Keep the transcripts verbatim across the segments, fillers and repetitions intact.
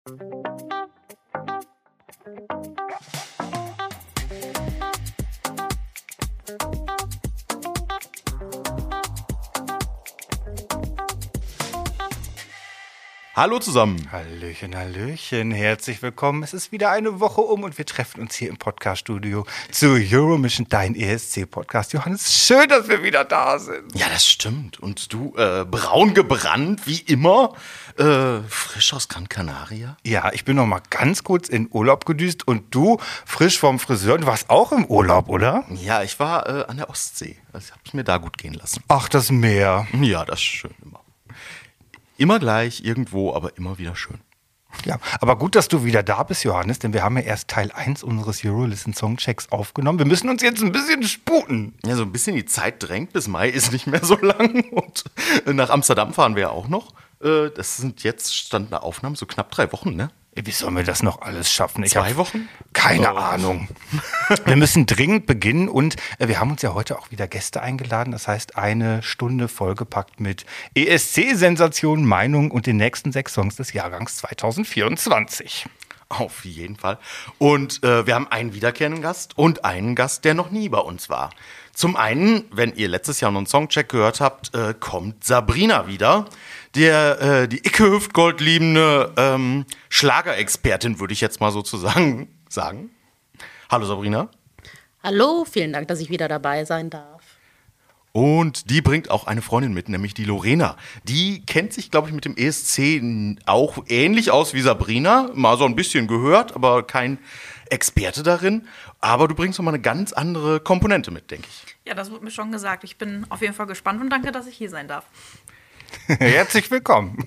Hallo zusammen. Hallöchen, Hallöchen, herzlich willkommen. Es ist wieder eine Woche um und wir treffen uns hier im Podcast-Studio zu Euromission, dein E S C-Podcast. Johannes, schön, dass wir wieder da sind. Ja, das stimmt. Und du, äh, braun gebrannt, wie immer, äh, frisch aus Gran Canaria? Ja, ich bin noch mal ganz kurz in Urlaub gedüst und du, frisch vom Friseur, du warst auch im Urlaub, oder? Ja, ich war äh, an der Ostsee. Also ich hab's mir da gut gehen lassen. Ach, das Meer. Ja, das ist schön immer. Immer gleich, irgendwo, aber immer wieder schön. Ja, aber gut, dass du wieder da bist, Johannes, denn wir haben ja erst Teil eins unseres Eurolisten Songchecks aufgenommen. Wir müssen uns jetzt ein bisschen sputen. Ja, so ein bisschen die Zeit drängt, bis Mai ist nicht mehr so lang. Und nach Amsterdam fahren wir ja auch noch. Das sind jetzt, stand eine Aufnahme, so knapp drei Wochen, ne? Wie sollen wir das noch alles schaffen? Ich Zwei hab Wochen? Keine oh. Ahnung. Wir müssen dringend beginnen und äh, wir haben uns ja heute auch wieder Gäste eingeladen. Das heißt, eine Stunde vollgepackt mit E S C-Sensationen, Meinungen und den nächsten sechs Songs des Jahrgangs zwanzig vierundzwanzig. Auf jeden Fall. Und äh, wir haben einen wiederkehrenden Gast und einen Gast, der noch nie bei uns war. Zum einen, wenn ihr letztes Jahr noch einen Songcheck gehört habt, äh, kommt Sabrina wieder, der äh, die Icke-Hüftgold liebende ähm, Schlagerexpertin, würde ich jetzt mal sozusagen sagen. Hallo Sabrina. Hallo, vielen Dank, dass ich wieder dabei sein darf. Und die bringt auch eine Freundin mit, nämlich die Lorena. Die kennt sich, glaube ich, mit dem E S C auch ähnlich aus wie Sabrina. Mal so ein bisschen gehört, aber kein Experte darin. Aber du bringst nochmal eine ganz andere Komponente mit, denke ich. Ja, das wurde mir schon gesagt. Ich bin auf jeden Fall gespannt und danke, dass ich hier sein darf. Herzlich willkommen.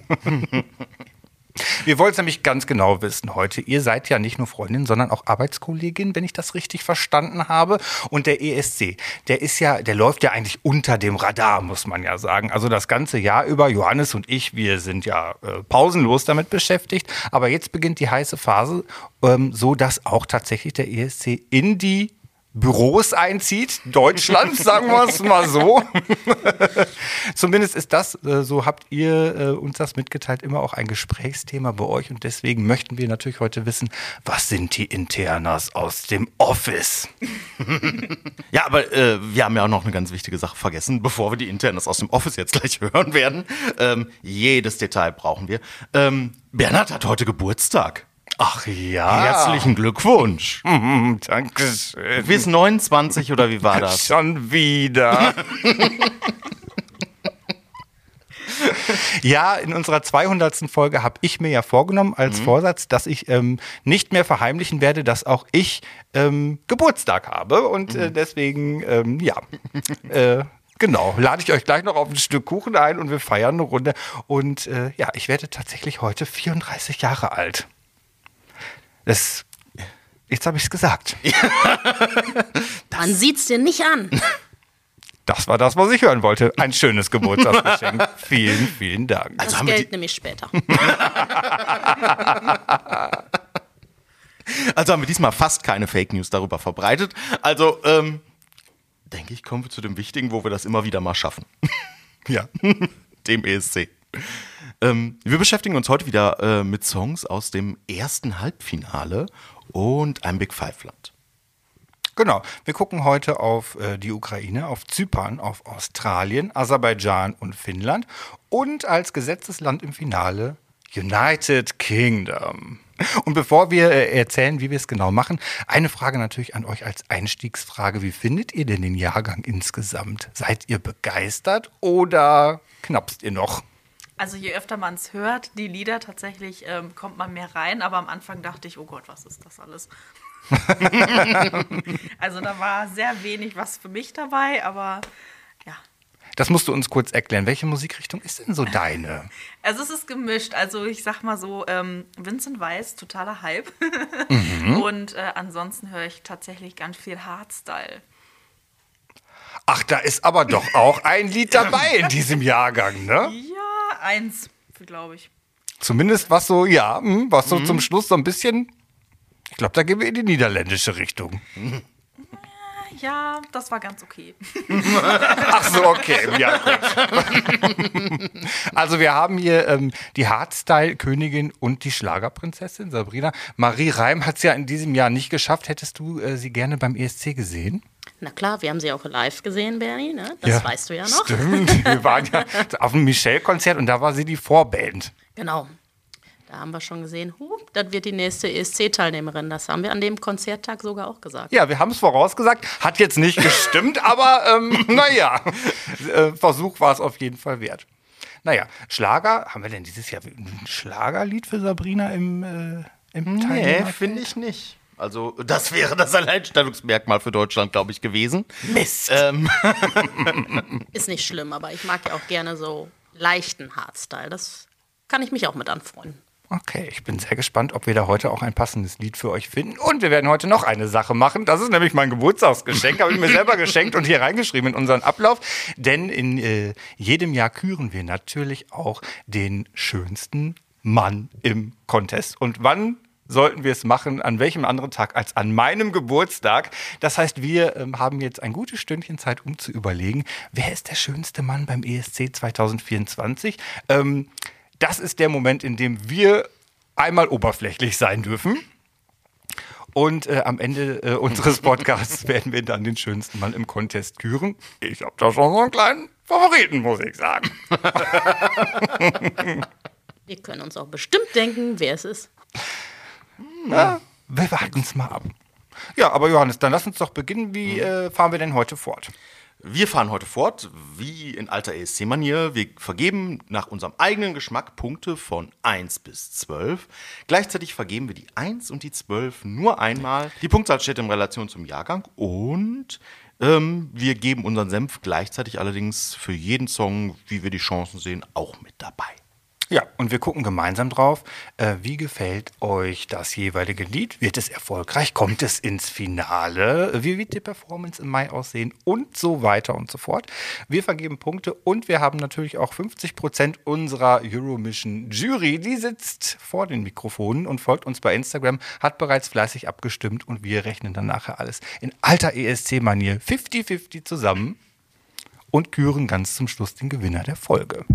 Wir wollen es nämlich ganz genau wissen heute. Ihr seid ja nicht nur Freundin, sondern auch Arbeitskollegin, wenn ich das richtig verstanden habe. Und der E S C, der ist ja, der läuft ja eigentlich unter dem Radar, muss man ja sagen. Also das ganze Jahr über, Johannes und ich, wir sind ja äh, pausenlos damit beschäftigt. Aber jetzt beginnt die heiße Phase, ähm, so dass auch tatsächlich der E S C in die Büros einzieht, Deutschland, sagen wir es mal so. Zumindest ist das, äh, so habt ihr äh, uns das mitgeteilt, immer auch ein Gesprächsthema bei euch. Und deswegen möchten wir natürlich heute wissen, was sind die Internas aus dem Office? Ja, aber äh, wir haben ja auch noch eine ganz wichtige Sache vergessen, bevor wir die Internas aus dem Office jetzt gleich hören werden. Ähm, jedes Detail brauchen wir. Ähm, Bernhard hat heute Geburtstag. Ach ja. Herzlichen Glückwunsch. Mm, Dankeschön. Du bist neunundzwanzig oder wie war das? Schon wieder. Ja, in unserer zweihundertsten Folge habe ich mir ja vorgenommen als mhm. Vorsatz, dass ich ähm, nicht mehr verheimlichen werde, dass auch ich ähm, Geburtstag habe. Und äh, deswegen, ähm, ja, äh, genau, lade ich euch gleich noch auf ein Stück Kuchen ein und wir feiern eine Runde. Und äh, ja, ich werde tatsächlich heute vierunddreißig Jahre alt. Das, jetzt habe ich es gesagt. Man sieht's dir nicht an. Das war das, was ich hören wollte. Ein schönes Geburtstagsgeschenk. Vielen, vielen Dank. Das Also Geld nehme ich später. Also haben wir diesmal fast keine Fake News darüber verbreitet. Also, ähm, denke ich, kommen wir zu dem Wichtigen, wo wir das immer wieder mal schaffen. Ja. Dem E S C. Ähm, wir beschäftigen uns heute wieder äh, mit Songs aus dem ersten Halbfinale und einem Big Five-Land. Genau. Wir gucken heute auf äh, die Ukraine, auf Zypern, auf Australien, Aserbaidschan und Finnland und als Gesetzesland im Finale United Kingdom. Und bevor wir äh, erzählen, wie wir es genau machen, eine Frage natürlich an euch als Einstiegsfrage. Wie findet ihr denn den Jahrgang insgesamt? Seid ihr begeistert oder knapst ihr noch? Also je öfter man es hört, die Lieder tatsächlich, ähm, kommt man mehr rein. Aber am Anfang dachte ich, oh Gott, was ist das alles? Also da war sehr wenig was für mich dabei, aber ja. Das musst du uns kurz erklären. Welche Musikrichtung ist denn so deine? Also es ist gemischt. Also ich sag mal so, ähm, Vincent Weiss, totaler Hype. Mhm. Und äh, ansonsten höre ich tatsächlich ganz viel Hardstyle. Ach, da ist aber doch auch ein Lied dabei in diesem Jahrgang, ne? Ja, eins, glaube ich. Zumindest was so, ja, was so mhm. zum Schluss so ein bisschen, ich glaube, da gehen wir in die niederländische Richtung. Ja, das war ganz okay. Ach so, okay. Ja, gut. Also wir haben hier ähm, die Hardstyle-Königin und die Schlagerprinzessin Sabrina. Marie Reim hat es ja in diesem Jahr nicht geschafft. Hättest du äh, sie gerne beim E S C gesehen? Na klar, wir haben sie auch live gesehen, Bernie, ne? Das Ja, weißt du ja noch. Stimmt, wir waren ja auf dem Michelle-Konzert und da war sie die Vorband. Genau. Da haben wir schon gesehen, huh, das wird die nächste E S C-Teilnehmerin. Das haben wir an dem Konzerttag sogar auch gesagt. Ja, wir haben es vorausgesagt. Hat jetzt nicht gestimmt, aber ähm, naja, äh, Versuch war es auf jeden Fall wert. Naja, Schlager, haben wir denn dieses Jahr ein Schlagerlied für Sabrina im, äh, im Nee, Teilnehmerfeld? finde ich nicht. Also, das wäre das Alleinstellungsmerkmal für Deutschland, glaube ich, gewesen. Mist. Ähm, Ist nicht schlimm, aber ich mag ja auch gerne so leichten Hardstyle. Das kann ich mich auch mit anfreunden. Okay, ich bin sehr gespannt, ob wir da heute auch ein passendes Lied für euch finden. Und wir werden heute noch eine Sache machen. Das ist nämlich mein Geburtstagsgeschenk. Habe ich mir selber geschenkt und hier reingeschrieben in unseren Ablauf. Denn in äh, jedem Jahr küren wir natürlich auch den schönsten Mann im Contest. Und wann sollten wir es machen, an welchem anderen Tag als an meinem Geburtstag? Das heißt, wir ähm, haben jetzt ein gutes Stündchen Zeit, um zu überlegen, wer ist der schönste Mann beim E S C zwanzig vierundzwanzig? Ähm, Das ist der Moment, in dem wir einmal oberflächlich sein dürfen. Und äh, am Ende äh, unseres Podcasts werden wir dann den schönsten Mann im Contest küren. Ich habe da schon so einen kleinen Favoriten, muss ich sagen. Wir können uns auch bestimmt denken, wer es ist. Ja, wir warten es mal ab. Ja, aber Johannes, dann lass uns doch beginnen. Wie äh, fahren wir denn heute fort? Wir fahren heute fort, wie in alter E S C-Manier. Wir vergeben nach unserem eigenen Geschmack Punkte von eins bis zwölf. Gleichzeitig vergeben wir die eins und die zwölf nur einmal. Die Punktzahl steht in Relation zum Jahrgang und ähm, wir geben unseren Senf gleichzeitig allerdings für jeden Song, wie wir die Chancen sehen, auch mit dabei. Ja, und wir gucken gemeinsam drauf, äh, wie gefällt euch das jeweilige Lied? Wird es erfolgreich? Kommt es ins Finale? Wie wird die Performance im Mai aussehen? Und so weiter und so fort. Wir vergeben Punkte und wir haben natürlich auch fünfzig Prozent unserer Eurovision Jury. Die sitzt vor den Mikrofonen und folgt uns bei Instagram, hat bereits fleißig abgestimmt und wir rechnen dann nachher alles in alter E S C-Manier fünfzig fünfzig zusammen und küren ganz zum Schluss den Gewinner der Folge.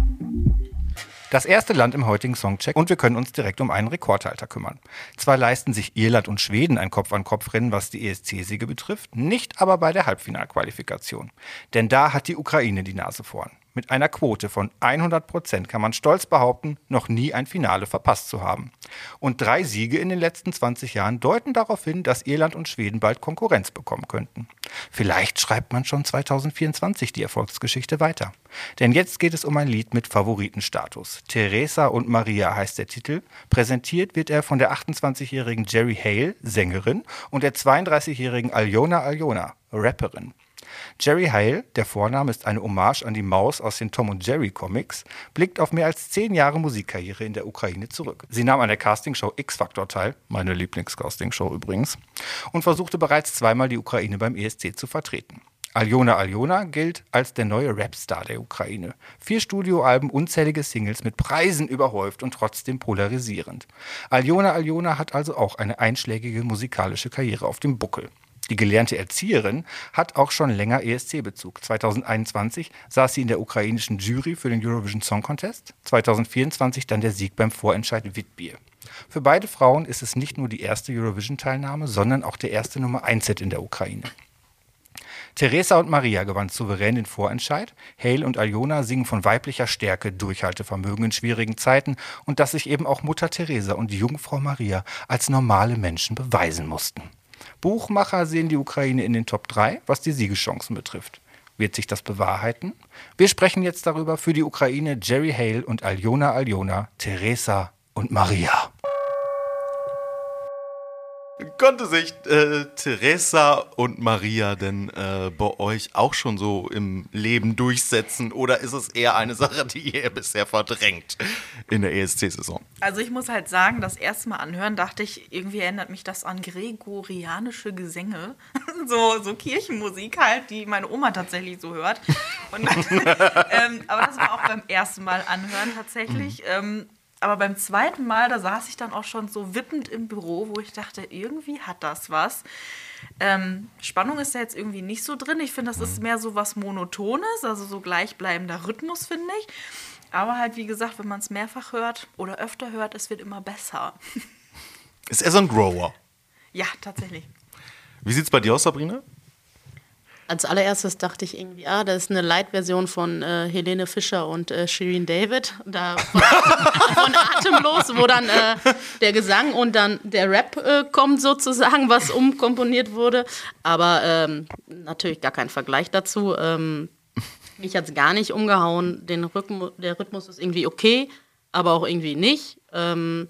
Das erste Land im heutigen Songcheck und wir können uns direkt um einen Rekordhalter kümmern. Zwar leisten sich Irland und Schweden ein Kopf-an-Kopf-Rennen, was die E S C-Siege betrifft, nicht aber bei der Halbfinalqualifikation. Denn da hat die Ukraine die Nase vorn. Mit einer Quote von hundert Prozent kann man stolz behaupten, noch nie ein Finale verpasst zu haben. Und drei Siege in den letzten zwanzig Jahren deuten darauf hin, dass Irland und Schweden bald Konkurrenz bekommen könnten. Vielleicht schreibt man schon zwanzig vierundzwanzig die Erfolgsgeschichte weiter. Denn jetzt geht es um ein Lied mit Favoritenstatus. Teresa und Maria heißt der Titel. Präsentiert wird er von der achtundzwanzigjährigen Jerry Hale, Sängerin, und der zweiunddreißigjährigen Aljona Aljona, Rapperin. Jerry Hale, der Vorname ist eine Hommage an die Maus aus den Tom und Jerry Comics, blickt auf mehr als zehn Jahre Musikkarriere in der Ukraine zurück. Sie nahm an der Castingshow X-Factor teil, meine Lieblingscastingshow übrigens, und versuchte bereits zweimal die Ukraine beim E S C zu vertreten. Aljona Aljona gilt als der neue Rapstar der Ukraine. Vier Studioalben, unzählige Singles mit Preisen überhäuft und trotzdem polarisierend. Aljona Aljona hat also auch eine einschlägige musikalische Karriere auf dem Buckel. Die gelernte Erzieherin hat auch schon länger E S C-Bezug. zwanzig einundzwanzig saß sie in der ukrainischen Jury für den Eurovision Song Contest, zwanzig vierundzwanzig dann der Sieg beim Vorentscheid Witbier. Für beide Frauen ist es nicht nur die erste Eurovision-Teilnahme, sondern auch der erste Nummer eins Hit in der Ukraine. Teresa und Maria gewann souverän den Vorentscheid. Hale und Aljona singen von weiblicher Stärke, Durchhaltevermögen in schwierigen Zeiten und dass sich eben auch Mutter Teresa und die Jungfrau Maria als normale Menschen beweisen mussten. Buchmacher sehen die Ukraine in den Top drei, was die Siegeschancen betrifft. Wird sich das bewahrheiten? Wir sprechen jetzt darüber für die Ukraine Jerry Hale und Aljona Aljona, Teresa und Maria. Konnte sich äh, Teresa und Maria denn äh, bei euch auch schon so im Leben durchsetzen? Oder ist es eher eine Sache, die ihr bisher verdrängt in der E S C-Saison? Also ich muss halt sagen, das erste Mal anhören, dachte ich, irgendwie erinnert mich das an gregorianische Gesänge. so, so Kirchenmusik halt, die meine Oma tatsächlich so hört. Und, ähm, aber das war auch beim ersten Mal anhören tatsächlich. Ähm, Aber beim zweiten Mal, da saß ich dann auch schon so wippend im Büro, wo ich dachte, irgendwie hat das was. Ähm, Spannung ist da jetzt irgendwie nicht so drin. Ich finde, das ist mehr so was Monotones, also so gleichbleibender Rhythmus, finde ich. Aber halt, wie gesagt, wenn man es mehrfach hört oder öfter hört, es wird immer besser. Ist er so ein Grower? Ja, tatsächlich. Wie sieht's bei dir aus, Sabrina? Als allererstes dachte ich irgendwie, ah, das ist eine Light-Version von äh, Helene Fischer und äh, Shirin David. Da von, von Atemlos, wo dann äh, der Gesang und dann der Rap äh, kommt sozusagen, was umkomponiert wurde. Aber ähm, natürlich gar kein Vergleich dazu. Ähm, mich hat es gar nicht umgehauen. Den Rhythmus, der Rhythmus ist irgendwie okay, aber auch irgendwie nicht. Ähm,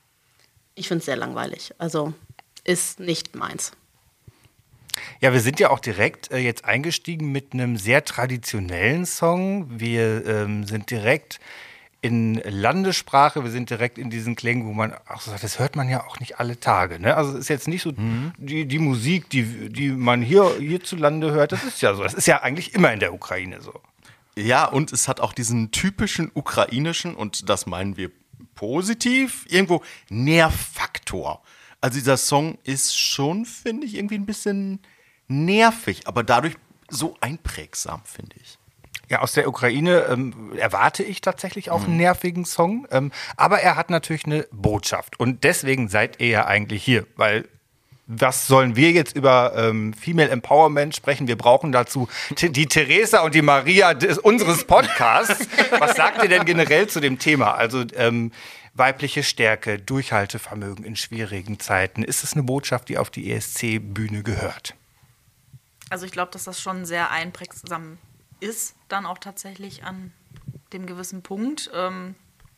ich finde es sehr langweilig. Also ist nicht meins. Ja, wir sind ja auch direkt äh, jetzt eingestiegen mit einem sehr traditionellen Song. Wir ähm, sind direkt in Landessprache, wir sind direkt in diesen Klängen, wo man auch so sagt, das hört man ja auch nicht alle Tage. Ne? Also es ist jetzt nicht so mhm. die, die Musik, die, die man hier hierzulande hört, das ist ja so. Das ist ja eigentlich immer in der Ukraine so. Ja, und es hat auch diesen typischen ukrainischen, und das meinen wir positiv, irgendwo Nervfaktor. Also dieser Song ist schon, finde ich, irgendwie ein bisschen nervig, aber dadurch so einprägsam, finde ich. Ja, aus der Ukraine ähm, erwarte ich tatsächlich auch einen nervigen Song, ähm, aber er hat natürlich eine Botschaft und deswegen seid ihr ja eigentlich hier, weil was sollen wir jetzt über ähm, Female Empowerment sprechen? Wir brauchen dazu t- die Theresa und die Maria des, unseres Podcasts. Was sagt ihr denn generell zu dem Thema? Also ähm, weibliche Stärke, Durchhaltevermögen in schwierigen Zeiten. Ist es eine Botschaft, die auf die E S C-Bühne gehört? Also ich glaube, dass das schon sehr einprägsam ist, dann auch tatsächlich an dem gewissen Punkt. Ähm,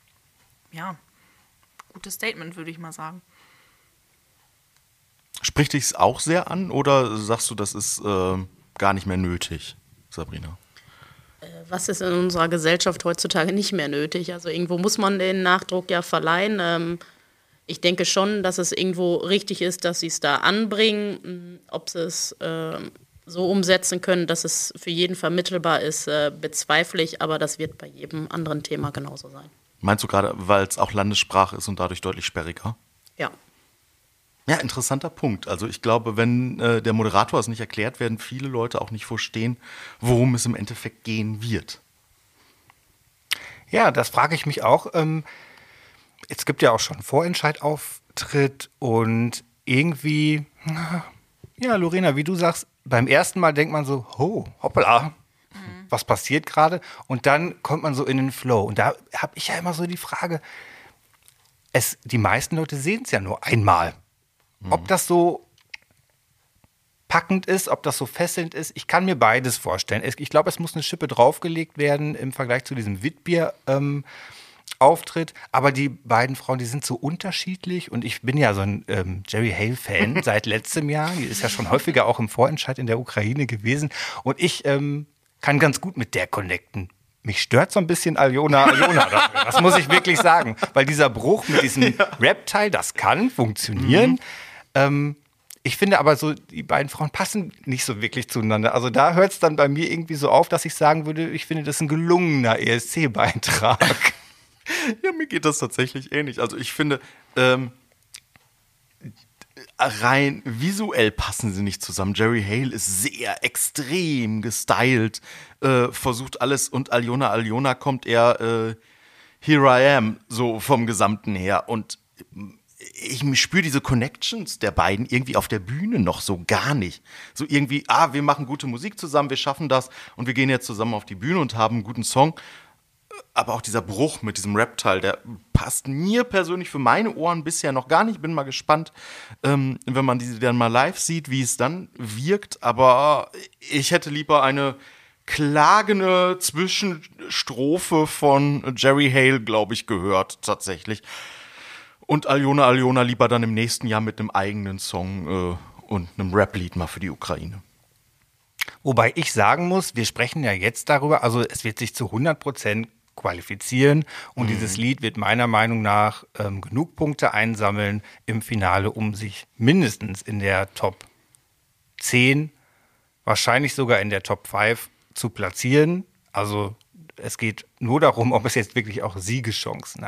ja, gutes Statement, würde ich mal sagen. Spricht dich es auch sehr an oder sagst du, das ist äh, gar nicht mehr nötig, Sabrina? Was ist in unserer Gesellschaft heutzutage nicht mehr nötig? Also irgendwo muss man den Nachdruck ja verleihen. Ähm, ich denke schon, dass es irgendwo richtig ist, dass sie es da anbringen. Ob sie es äh, so umsetzen können, dass es für jeden vermittelbar ist, äh, bezweifle ich. Aber das wird bei jedem anderen Thema genauso sein. Meinst du gerade, weil es auch Landessprache ist und dadurch deutlich sperriger? Ja. Ja, interessanter Punkt. Also ich glaube, wenn äh, der Moderator es nicht erklärt, werden viele Leute auch nicht verstehen, worum es im Endeffekt gehen wird. Ja, das frage ich mich auch. Ähm, es gibt ja auch schon einen Vorentscheidauftritt und irgendwie, ja, Lorena, wie du sagst, beim ersten Mal denkt man so, oh, hoppala, mhm. was passiert gerade? Und dann kommt man so in den Flow. Und da habe ich ja immer so die Frage, es, die meisten Leute sehen es ja nur einmal. Ob das so packend ist, ob das so fesselnd ist, ich kann mir beides vorstellen. Ich glaube, es muss eine Schippe draufgelegt werden im Vergleich zu diesem Witbier-Auftritt. Ähm, Aber die beiden Frauen, die sind so unterschiedlich. Und ich bin ja so ein ähm, Jerry Hale-Fan seit letztem Jahr. Die ist ja schon häufiger auch im Vorentscheid in der Ukraine gewesen. Und ich ähm, kann ganz gut mit der connecten. Mich stört so ein bisschen Aljona Aljona. Das muss ich wirklich sagen. Weil dieser Bruch mit diesem ja. Rap-Teil, das kann funktionieren. Mhm. Ähm, ich finde aber so, die beiden Frauen passen nicht so wirklich zueinander. Also da hört es dann bei mir irgendwie so auf, dass ich sagen würde, ich finde das ein gelungener E S C-Beitrag. Ja, mir geht das tatsächlich ähnlich. Also ich finde, ähm, rein visuell passen sie nicht zusammen. Jerry Hale ist sehr extrem gestylt, äh, versucht alles und Aljona Aljona kommt eher äh, Here I Am, so vom Gesamten her. Und ich spüre diese Connections der beiden irgendwie auf der Bühne noch so gar nicht. So irgendwie, ah, wir machen gute Musik zusammen, wir schaffen das und wir gehen jetzt zusammen auf die Bühne und haben einen guten Song. Aber auch dieser Bruch mit diesem Rap-Teil, der passt mir persönlich für meine Ohren bisher noch gar nicht. Bin mal gespannt, ähm, wenn man die dann mal live sieht, wie es dann wirkt. Aber ich hätte lieber eine klagende Zwischenstrophe von Jerry Hale, glaube ich, gehört tatsächlich. Und Aljona Aljona lieber dann im nächsten Jahr mit einem eigenen Song äh, und einem Rap-Lied mal für die Ukraine. Wobei ich sagen muss, wir sprechen ja jetzt darüber, also es wird sich zu hundert Prozent qualifizieren und mhm. dieses Lied wird meiner Meinung nach ähm, genug Punkte einsammeln im Finale, um sich mindestens in der Top zehn, wahrscheinlich sogar in der Top fünf zu platzieren. Also es geht nur darum, ob es jetzt wirklich auch Siegeschancen hat.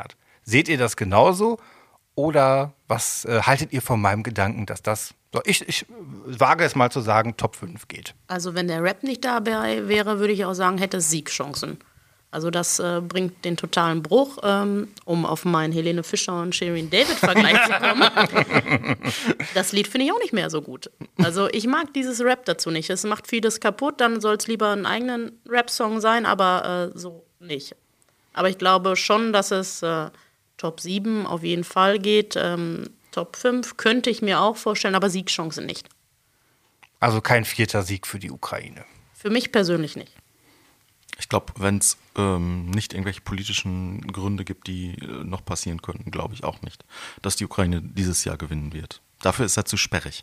Seht ihr das genauso? Oder was äh, haltet ihr von meinem Gedanken, dass das, so, ich, ich wage es mal zu sagen, Top fünf geht? Also wenn der Rap nicht dabei wäre, würde ich auch sagen, hätte es Siegchancen. Also das äh, bringt den totalen Bruch, ähm, um auf meinen Helene Fischer und Shirin David-Vergleich zu kommen. Das Lied finde ich auch nicht mehr so gut. Also ich mag dieses Rap dazu nicht. Es macht vieles kaputt, dann soll es lieber einen eigenen Rap-Song sein, aber äh, so nicht. Aber ich glaube schon, dass es äh, Top sieben auf jeden Fall geht. Ähm, Top fünf könnte ich mir auch vorstellen, aber Siegchancen nicht. Also kein vierter Sieg für die Ukraine. Für mich persönlich nicht. Ich glaube, wenn es ähm, nicht irgendwelche politischen Gründe gibt, die äh, noch passieren könnten, glaube ich auch nicht, dass die Ukraine dieses Jahr gewinnen wird. Dafür ist er zu sperrig.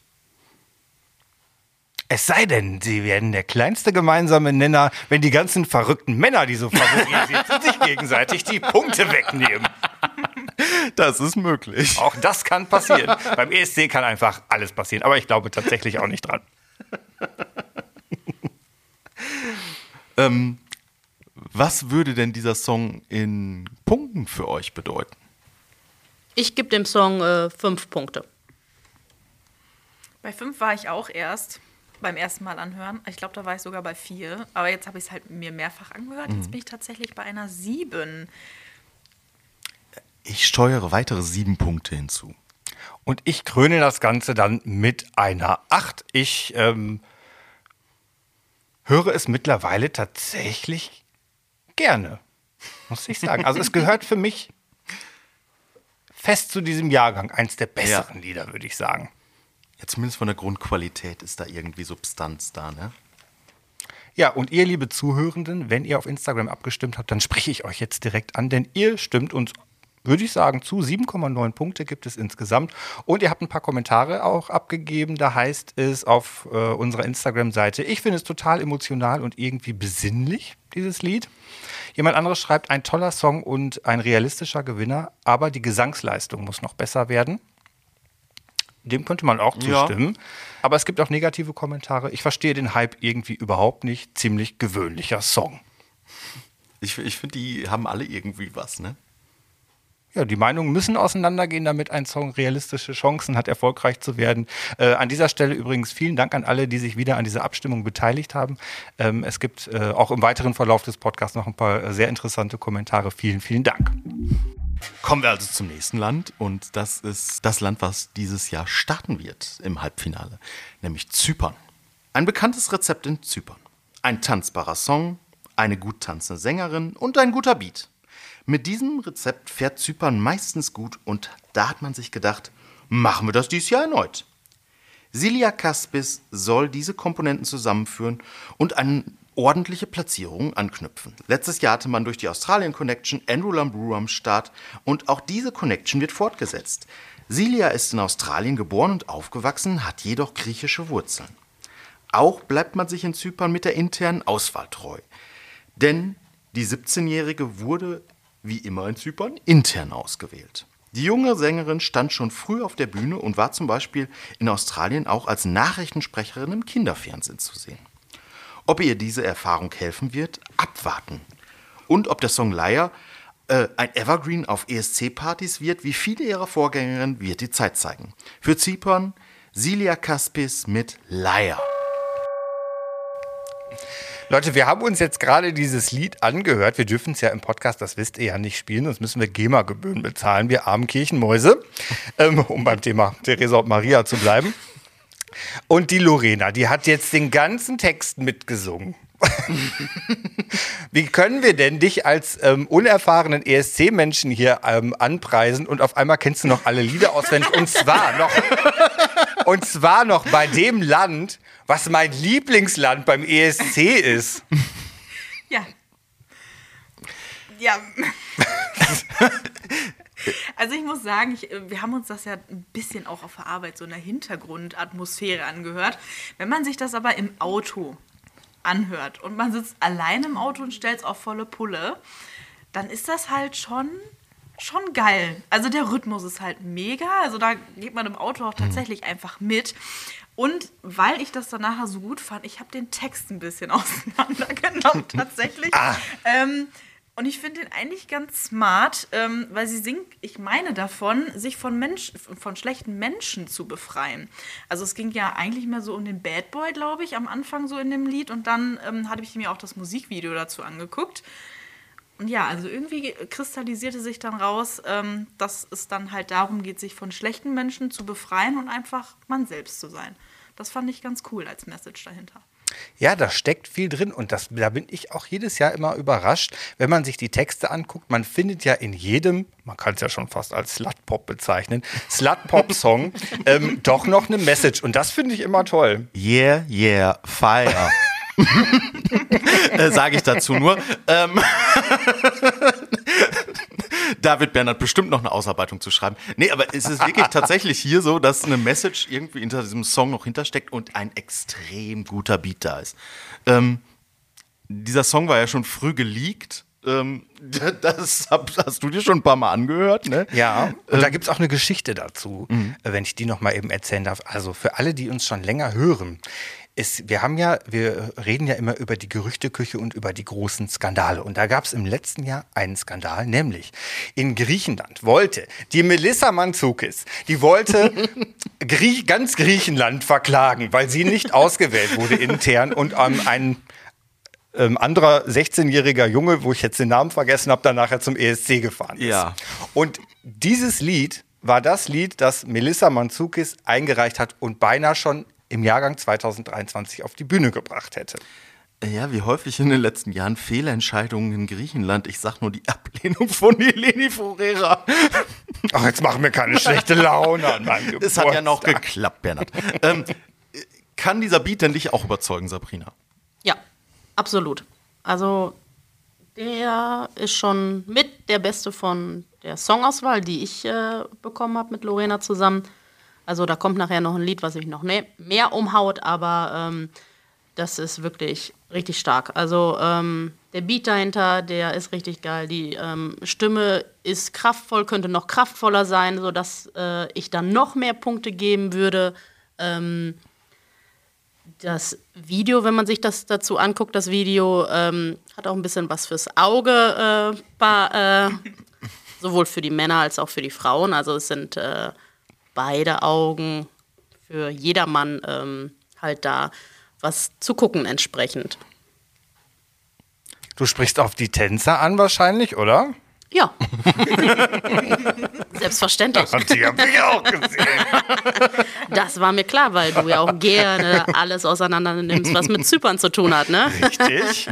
Es sei denn, sie werden der kleinste gemeinsame Nenner, wenn die ganzen verrückten Männer, die so favorisiert sind, sich gegenseitig die Punkte wegnehmen. Das ist möglich. Auch das kann passieren. Beim E S C kann einfach alles passieren, aber ich glaube tatsächlich auch nicht dran. ähm, was würde denn dieser Song in Punkten für euch bedeuten? Ich gebe dem Song äh, fünf Punkte. Bei fünf war ich auch erst beim ersten Mal anhören. Ich glaube, da war ich sogar bei vier. Aber jetzt habe ich es halt mir mehrfach angehört. Jetzt bin ich tatsächlich bei einer sieben. Ich steuere weitere sieben Punkte hinzu. Und ich kröne das Ganze dann mit einer acht. Ich ähm, höre es mittlerweile tatsächlich gerne, muss ich sagen. Also es gehört für mich fest zu diesem Jahrgang. Eins der besseren ja. Lieder, würde ich sagen. Ja, zumindest von der Grundqualität ist da irgendwie Substanz da, ne? Ja, und ihr, liebe Zuhörenden, wenn ihr auf Instagram abgestimmt habt, dann spreche ich euch jetzt direkt an, denn ihr stimmt uns, würde ich sagen, zu. sieben Komma neun Punkte gibt es insgesamt. Und ihr habt ein paar Kommentare auch abgegeben. Da heißt es auf äh, unserer Instagram-Seite, ich finde es total emotional und irgendwie besinnlich, dieses Lied. Jemand anderes schreibt, ein toller Song und ein realistischer Gewinner, aber die Gesangsleistung muss noch besser werden. Dem könnte man auch zustimmen. Ja. Aber es gibt auch negative Kommentare. Ich verstehe den Hype irgendwie überhaupt nicht. Ziemlich gewöhnlicher Song. Ich, ich finde, die haben alle irgendwie was, ne? Ja, die Meinungen müssen auseinandergehen, damit ein Song realistische Chancen hat, erfolgreich zu werden. Äh, an dieser Stelle übrigens vielen Dank an alle, die sich wieder an dieser Abstimmung beteiligt haben. Ähm, es gibt äh, auch im weiteren Verlauf des Podcasts noch ein paar äh, sehr interessante Kommentare. Vielen, vielen Dank. Kommen wir also zum nächsten Land und das ist das Land, was dieses Jahr starten wird im Halbfinale, nämlich Zypern. Ein bekanntes Rezept in Zypern. Ein tanzbarer Song, eine gut tanzende Sängerin und ein guter Beat. Mit diesem Rezept fährt Zypern meistens gut und da hat man sich gedacht, machen wir das dieses Jahr erneut. Silja Kaspis soll diese Komponenten zusammenführen und eine ordentliche Platzierung anknüpfen. Letztes Jahr hatte man durch die Australian Connection Andrew Lambrew am Start und auch diese Connection wird fortgesetzt. Silja ist in Australien geboren und aufgewachsen, hat jedoch griechische Wurzeln. Auch bleibt man sich in Zypern mit der internen Auswahl treu. Denn die siebzehnjährige wurde, wie immer in Zypern, intern ausgewählt. Die junge Sängerin stand schon früh auf der Bühne und war zum Beispiel in Australien auch als Nachrichtensprecherin im Kinderfernsehen zu sehen. Ob ihr diese Erfahrung helfen wird, abwarten. Und ob der Song Liar äh, ein Evergreen auf E S C-Partys wird, wie viele ihrer Vorgängerinnen, wird die Zeit zeigen. Für Zypern, Silja Kaspis mit Liar. Leute, wir haben uns jetzt gerade dieses Lied angehört. Wir dürfen es ja im Podcast, das wisst ihr ja, nicht spielen, sonst müssen wir GEMA-Gebühren bezahlen, wir armen Kirchenmäuse, ähm, um beim Thema Theresa und Maria zu bleiben. Und die Lorena, die hat jetzt den ganzen Text mitgesungen. Wie können wir denn dich als ähm, unerfahrenen E S C-Menschen hier ähm, anpreisen und auf einmal kennst du noch alle Lieder auswendig und zwar noch und zwar noch bei dem Land, was mein Lieblingsland beim E S C ist. Ja. Ja. Also ich muss sagen, ich, wir haben uns das ja ein bisschen auch auf der Arbeit so in der Hintergrundatmosphäre angehört. Wenn man sich das aber im Auto anhört und man sitzt allein im Auto und stellt es auf volle Pulle, dann ist das halt schon, schon geil. Also der Rhythmus ist halt mega, also da geht man im Auto auch tatsächlich mhm. einfach mit. Und weil ich das dann nachher so gut fand, ich habe den Text ein bisschen auseinandergenommen tatsächlich. Ah. Ähm, Und ich finde den eigentlich ganz smart, ähm, weil sie singt, ich meine davon, sich von Menschen, von schlechten Menschen zu befreien. Also es ging ja eigentlich mehr so um den Bad Boy, glaube ich, am Anfang so in dem Lied. Und dann ähm, hatte ich mir auch das Musikvideo dazu angeguckt. Und ja, also irgendwie kristallisierte sich dann raus, ähm, dass es dann halt darum geht, sich von schlechten Menschen zu befreien und einfach man selbst zu sein. Das fand ich ganz cool als Message dahinter. Ja, da steckt viel drin und das, da bin ich auch jedes Jahr immer überrascht, wenn man sich die Texte anguckt. Man findet ja in jedem, man kann es ja schon fast als Slut-Pop bezeichnen, Slut-Pop-Song ähm, doch noch eine Message und das finde ich immer toll. Yeah, yeah, fire. äh, Sage ich dazu nur. Ähm Da wird Bernhard bestimmt noch eine Ausarbeitung zu schreiben. Nee, aber es ist wirklich tatsächlich hier so, dass eine Message irgendwie hinter diesem Song noch hintersteckt und ein extrem guter Beat da ist. Ähm, dieser Song war ja schon früh geleakt. Ähm, das hast du dir schon ein paar Mal angehört, ne? Ja, und ähm, da gibt es auch eine Geschichte dazu, mhm. wenn ich die noch mal eben erzählen darf. Also für alle, die uns schon länger hören, ist, wir haben ja, wir reden ja immer über die Gerüchteküche und über die großen Skandale. Und da gab es im letzten Jahr einen Skandal, nämlich in Griechenland wollte die Melissa Mantzoukas, die wollte Grie- ganz Griechenland verklagen, weil sie nicht ausgewählt wurde intern und ähm, ein ähm, anderer sechzehnjähriger Junge, wo ich jetzt den Namen vergessen habe, dann nachher zum E S C gefahren ist. Ja. Und dieses Lied war das Lied, das Melissa Mantzoukas eingereicht hat und beinahe schon im Jahrgang zweitausenddreiundzwanzig auf die Bühne gebracht hätte. Ja, wie häufig in den letzten Jahren Fehlentscheidungen in Griechenland. Ich sag nur die Ablehnung von Eleni Foureira. Ach, jetzt machen wir keine schlechte Laune an meinem Geburtstag. Es hat ja noch geklappt, Bernhard. ähm, kann dieser Beat denn dich auch überzeugen, Sabrina? Ja, absolut. Also der ist schon mit der beste von der Songauswahl, die ich äh, bekommen habe mit Lorena zusammen. Also da kommt nachher noch ein Lied, was mich noch ne- mehr umhaut, aber ähm, das ist wirklich richtig stark. Also ähm, der Beat dahinter, der ist richtig geil. Die ähm, Stimme ist kraftvoll, könnte noch kraftvoller sein, sodass äh, ich dann noch mehr Punkte geben würde. Ähm, das Video, wenn man sich das dazu anguckt, das Video ähm, hat auch ein bisschen was fürs Auge, äh, paar, äh, sowohl für die Männer als auch für die Frauen. Also es sind äh, beide Augen für jedermann ähm, halt da was zu gucken entsprechend. Du sprichst auf die Tänzer an wahrscheinlich, oder? Ja. Selbstverständlich. Das habe ich auch gesehen. Das war mir klar, weil du ja auch gerne alles auseinander nimmst, was mit Zypern zu tun hat, ne? Richtig.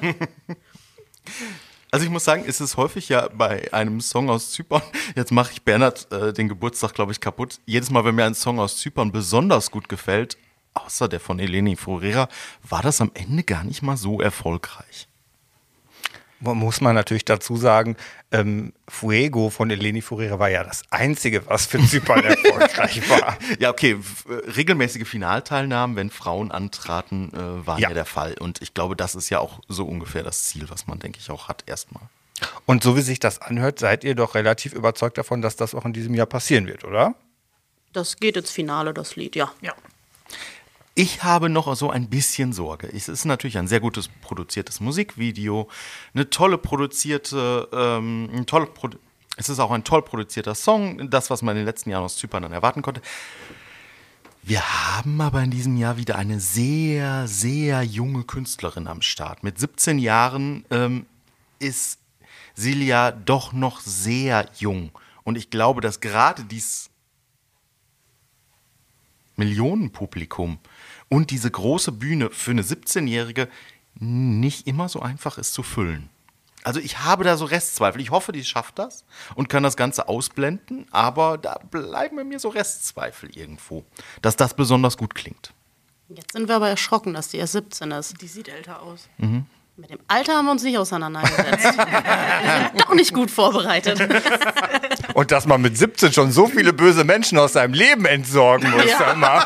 Also ich muss sagen, ist es häufig ja bei einem Song aus Zypern, jetzt mache ich Bernhard äh, den Geburtstag, glaube ich, kaputt. Jedes Mal, wenn mir ein Song aus Zypern besonders gut gefällt, außer der von Eleni Foureira, war das am Ende gar nicht mal so erfolgreich. Muss man natürlich dazu sagen, ähm, Fuego von Eleni Foureira war ja das Einzige, was für Zypern erfolgreich war. Ja, okay, f- regelmäßige Finalteilnahmen, wenn Frauen antraten, äh, waren ja. ja der Fall. Und ich glaube, das ist ja auch so ungefähr das Ziel, was man, denke ich, auch hat erstmal. Und so wie sich das anhört, seid ihr doch relativ überzeugt davon, dass das auch in diesem Jahr passieren wird, oder? Das geht ins Finale, das Lied, ja. Ja. Ich habe noch so ein bisschen Sorge. Es ist natürlich ein sehr gutes produziertes Musikvideo, eine tolle produzierte, ähm, ein toll Produ- es ist auch ein toll produzierter Song, das, was man in den letzten Jahren aus Zypern dann erwarten konnte. Wir haben aber in diesem Jahr wieder eine sehr, sehr junge Künstlerin am Start. Mit siebzehn Jahren ähm, ist Silja doch noch sehr jung. Und ich glaube, dass gerade dieses Millionenpublikum und diese große Bühne für eine siebzehnjährige nicht immer so einfach ist zu füllen. Also ich habe da so Restzweifel. Ich hoffe, die schafft das und kann das Ganze ausblenden, aber da bleiben bei mir so Restzweifel irgendwo, dass das besonders gut klingt. Jetzt sind wir aber erschrocken, dass die erst siebzehn ist. Die sieht älter aus. Mhm. Mit dem Alter haben wir uns nicht auseinandergesetzt. Wir sind doch nicht gut vorbereitet. Und dass man mit siebzehn schon so viele böse Menschen aus seinem Leben entsorgen muss. Ja. Mal.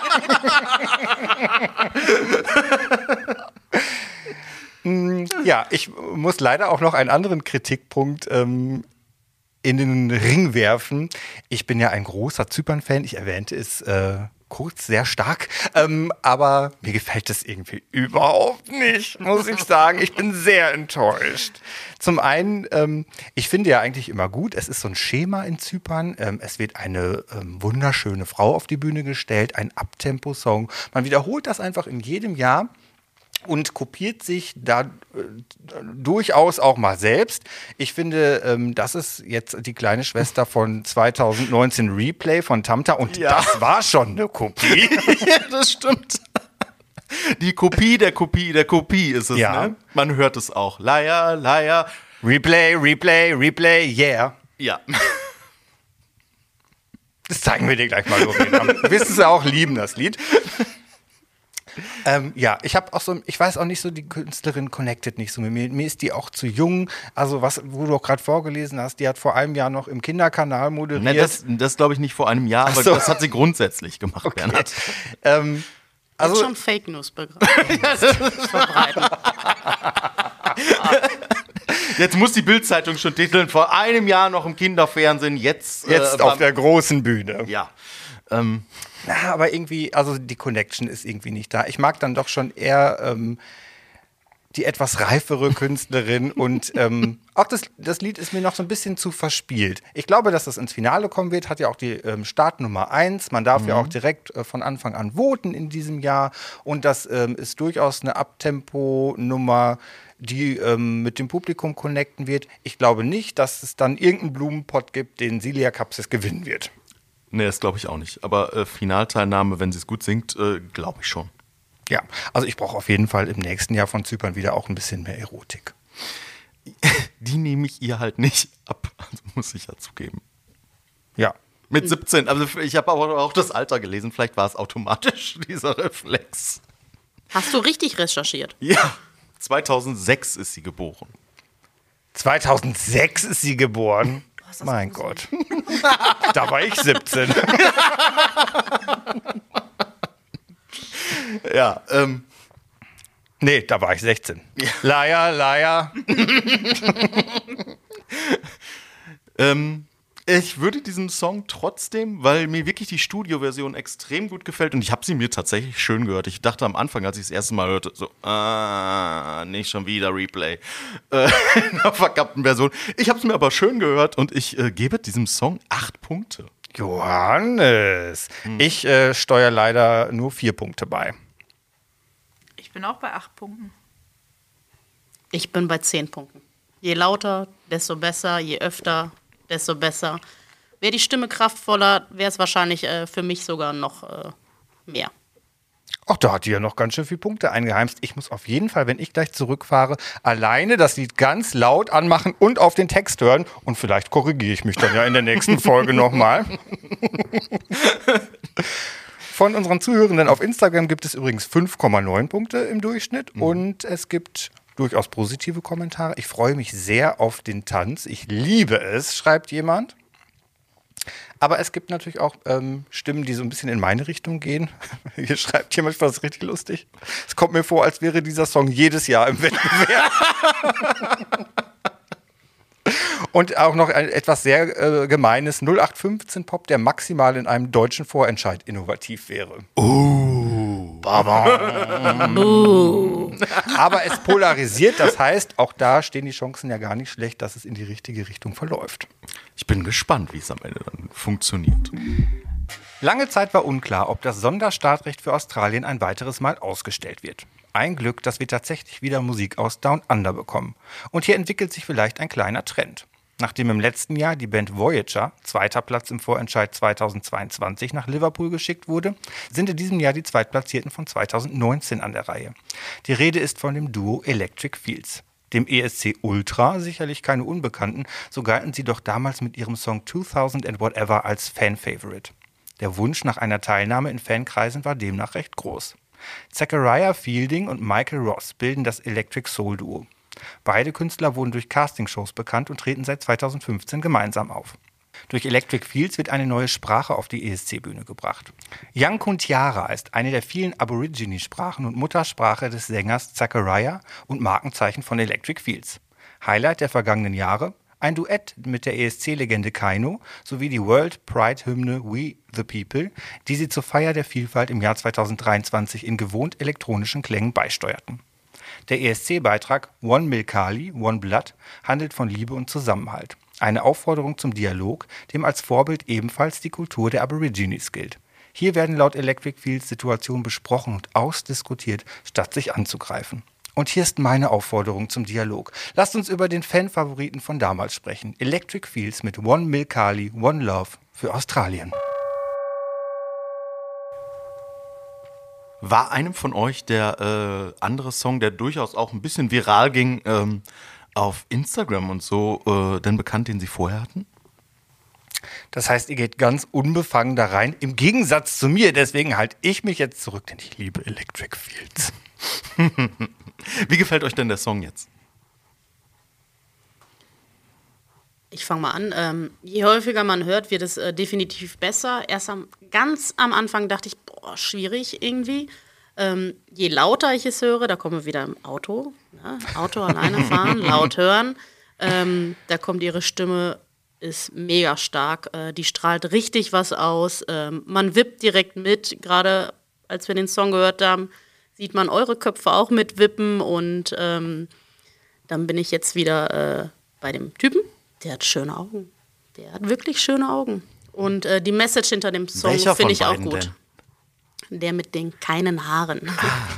Ja, ich muss leider auch noch einen anderen Kritikpunkt ähm, in den Ring werfen. Ich bin ja ein großer Zypern-Fan. Ich erwähnte es äh, kurz, sehr stark. Ähm, aber mir gefällt das irgendwie überhaupt nicht, muss ich sagen. Ich bin sehr enttäuscht. Zum einen, ähm, ich finde ja eigentlich immer gut, es ist so ein Schema in Zypern. Ähm, es wird eine ähm, wunderschöne Frau auf die Bühne gestellt, ein Abtempo-Song. Man wiederholt das einfach in jedem Jahr und kopiert sich da äh, durchaus auch mal selbst. Ich finde, ähm, das ist jetzt die kleine Schwester von zwanzig neunzehn Replay von Tamta und Ja. das war schon eine Kopie. Ja, das stimmt. Die Kopie der Kopie der Kopie ist es, Ja. ne? Man hört es auch. Leier, Leier. Replay, Replay, Replay, yeah. Ja. Das zeigen wir dir gleich mal, Lorena. Wissen Sie auch, lieben das Lied. Ähm, ja, ich habe auch so, ich weiß auch nicht so, die Künstlerin connectet nicht so mit mir. Mir ist die auch zu jung. Also was, wo du auch gerade vorgelesen hast, die hat vor einem Jahr noch im Kinderkanal moderiert. Ne, das das glaube ich nicht vor einem Jahr, aber so. das hat sie grundsätzlich gemacht, Bernhard. ähm, Also also schon Fake News verbreiten. Jetzt muss die Bild-Zeitung schon titeln, vor einem Jahr noch im Kinderfernsehen, jetzt, jetzt äh, auf war- der großen Bühne. Ja. Ähm, Na, aber irgendwie, also die Connection ist irgendwie nicht da. Ich mag dann doch schon eher ähm, die etwas reifere Künstlerin und ähm, auch das, das Lied ist mir noch so ein bisschen zu verspielt. Ich glaube, dass das ins Finale kommen wird, hat ja auch die ähm, Startnummer eins. Man darf ja auch direkt äh, von Anfang an voten in diesem Jahr und das ähm, ist durchaus eine Abtempo-Nummer, die ähm, mit dem Publikum connecten wird. Ich glaube nicht, dass es dann irgendeinen Blumenpott gibt, den Silja Kapsis gewinnen wird. nee, das glaube ich auch nicht. Aber äh, Finalteilnahme, wenn sie es gut singt, äh, glaube ich schon. Ja, also ich brauche auf jeden Fall im nächsten Jahr von Zypern wieder auch ein bisschen mehr Erotik. Die nehme ich ihr halt nicht ab, also muss ich ja zugeben. Ja. Mit siebzehn, also ich habe aber auch das Alter gelesen, vielleicht war es automatisch, dieser Reflex. Hast du richtig recherchiert? Ja, zweitausendsechs ist sie geboren. zweitausendsechs ist sie geboren. ist das Mein gruselig. Gott. Da war ich siebzehn. Ja, ähm, Nee, da war ich sechzehn. Leier, Leier. ähm, ich würde diesen Song trotzdem, weil mir wirklich die Studioversion extrem gut gefällt und ich habe sie mir tatsächlich schön gehört. Ich dachte am Anfang, als ich das erste Mal hörte, so, ah, nicht schon wieder Replay äh, in der verkappten Version. Ich habe es mir aber schön gehört und ich äh, gebe diesem Song acht Punkte. Johannes. Ich äh, steuere leider nur vier Punkte bei. Ich bin auch bei acht Punkten. Ich bin bei zehn Punkten. Je lauter, desto besser. Je öfter, desto besser. Wäre die Stimme kraftvoller, wäre es wahrscheinlich äh, für mich sogar noch äh, mehr. Ach, da hat die ja noch ganz schön viele Punkte eingeheimst. Ich muss auf jeden Fall, wenn ich gleich zurückfahre, alleine das Lied ganz laut anmachen und auf den Text hören. Und vielleicht korrigiere ich mich dann ja in der nächsten Folge nochmal. Von unseren Zuhörenden auf Instagram gibt es übrigens fünf Komma neun Punkte im Durchschnitt. Mhm. Und es gibt durchaus positive Kommentare. Ich freue mich sehr auf den Tanz. Ich liebe es, schreibt jemand. Aber es gibt natürlich auch ähm, Stimmen, die so ein bisschen in meine Richtung gehen. Hier schreibt jemand, ich fand das richtig lustig. Es kommt mir vor, als wäre dieser Song jedes Jahr im Wettbewerb. Und auch noch ein etwas sehr äh, gemeines null acht fünfzehn Pop, der maximal in einem deutschen Vorentscheid innovativ wäre. Oh. Aber es polarisiert, das heißt, auch da stehen die Chancen ja gar nicht schlecht, dass es in die richtige Richtung verläuft. Ich bin gespannt, wie es am Ende dann funktioniert. Lange Zeit war unklar, ob das Sonderstartrecht für Australien ein weiteres Mal ausgestellt wird. Ein Glück, dass wir tatsächlich wieder Musik aus Down Under bekommen. Und hier entwickelt sich vielleicht ein kleiner Trend. Nachdem im letzten Jahr die Band Voyager, zweiter Platz im Vorentscheid zweitausendzweiundzwanzig, nach Liverpool geschickt wurde, sind in diesem Jahr die Zweitplatzierten von zweitausendneunzehn an der Reihe. Die Rede ist von dem Duo Electric Fields. Dem E S C Ultra, sicherlich keine Unbekannten, so galten sie doch damals mit ihrem Song zweitausend and Whatever als Fan-Favorite. Der Wunsch nach einer Teilnahme in Fankreisen war demnach recht groß. Zachariah Fielding und Michael Ross bilden das Electric Soul Duo. Beide Künstler wurden durch Castingshows bekannt und treten seit zweitausendfünfzehn gemeinsam auf. Durch Electric Fields wird eine neue Sprache auf die E S C-Bühne gebracht. Yankunytjatjara ist eine der vielen Aborigine-Sprachen und Muttersprache des Sängers Zachariah und Markenzeichen von Electric Fields. Highlight der vergangenen Jahre: ein Duett mit der E S C-Legende Kaino sowie die World Pride-Hymne We the People, die sie zur Feier der Vielfalt im Jahr zweitausenddreiundzwanzig in gewohnt elektronischen Klängen beisteuerten. Der E S C-Beitrag One Milkali, One Blood handelt von Liebe und Zusammenhalt. Eine Aufforderung zum Dialog, dem als Vorbild ebenfalls die Kultur der Aborigines gilt. Hier werden laut Electric Fields Situationen besprochen und ausdiskutiert, statt sich anzugreifen. Und hier ist meine Aufforderung zum Dialog. Lasst uns über den Fanfavoriten von damals sprechen. Electric Fields mit One Milkali, One Love für Australien. War einem von euch der äh, andere Song, der durchaus auch ein bisschen viral ging, ähm, auf Instagram und so, äh, denn bekannt, den Sie vorher hatten? Das heißt, ihr geht ganz unbefangen da rein, im Gegensatz zu mir. Deswegen halte ich mich jetzt zurück, denn ich liebe Electric Fields. Wie gefällt euch denn der Song jetzt? Ich fange mal an. Ähm, je häufiger man hört, wird es äh, definitiv besser. Erst am, ganz am Anfang dachte ich, boah, schwierig irgendwie. Ähm, je lauter ich es höre, da kommen wir wieder im Auto. Ne? Auto alleine fahren, laut hören. Ähm, da kommt ihre Stimme, ist mega stark. Äh, die strahlt richtig was aus. Ähm, man wippt direkt mit. Gerade als wir den Song gehört haben, sieht man eure Köpfe auch mitwippen. Und ähm, dann bin ich jetzt wieder äh, bei dem Typen. Der hat schöne Augen. Der hat wirklich schöne Augen. Und äh, die Message hinter dem Song finde ich auch gut. Denn? Der mit den keinen Haaren.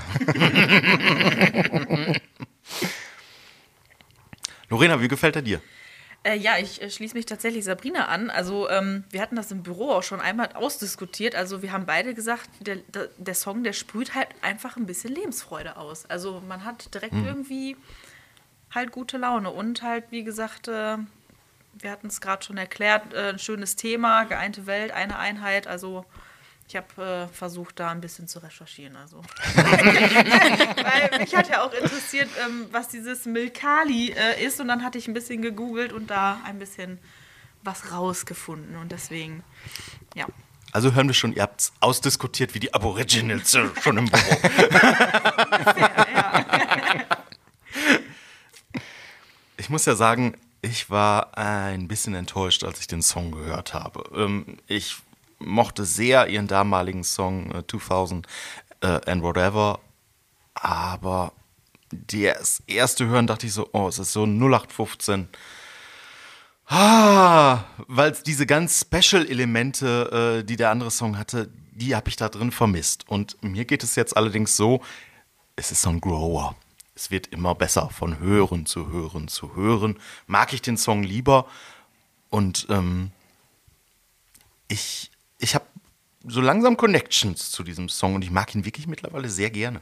Lorena, wie gefällt er dir? Äh, ja, ich äh, schließe mich tatsächlich Sabrina an. Also ähm, wir hatten das im Büro auch schon einmal ausdiskutiert. Also wir haben beide gesagt, der, der, der Song, der sprüht halt einfach ein bisschen Lebensfreude aus. Also man hat direkt hm. irgendwie halt gute Laune. Und halt, wie gesagt, äh, wir hatten es gerade schon erklärt, äh, ein schönes Thema, geeinte Welt, eine Einheit. Also ich habe äh, versucht, da ein bisschen zu recherchieren. Also. Weil mich hat ja auch interessiert, ähm, was dieses Milkali äh, ist. Und dann hatte ich ein bisschen gegoogelt und da ein bisschen was rausgefunden. Und deswegen, ja. Also hören wir schon, ihr habt es ausdiskutiert wie die Aborigines äh, schon im Büro. Ungefähr, ja. Ich muss ja sagen, ich war ein bisschen enttäuscht, als ich den Song gehört habe. Ähm, ich mochte sehr ihren damaligen Song äh, zweitausend äh, and Whatever, aber das erste Hören dachte ich so, oh, es ist so null acht fünfzehn. Ah, weil es diese ganz Special-Elemente, äh, die der andere Song hatte, die habe ich da drin vermisst. Und mir geht es jetzt allerdings so, es ist so ein Grower. Es wird immer besser, von Hören zu Hören zu Hören. Mag ich den Song lieber und ähm, ich Ich habe so langsam Connections zu diesem Song und ich mag ihn wirklich mittlerweile sehr gerne.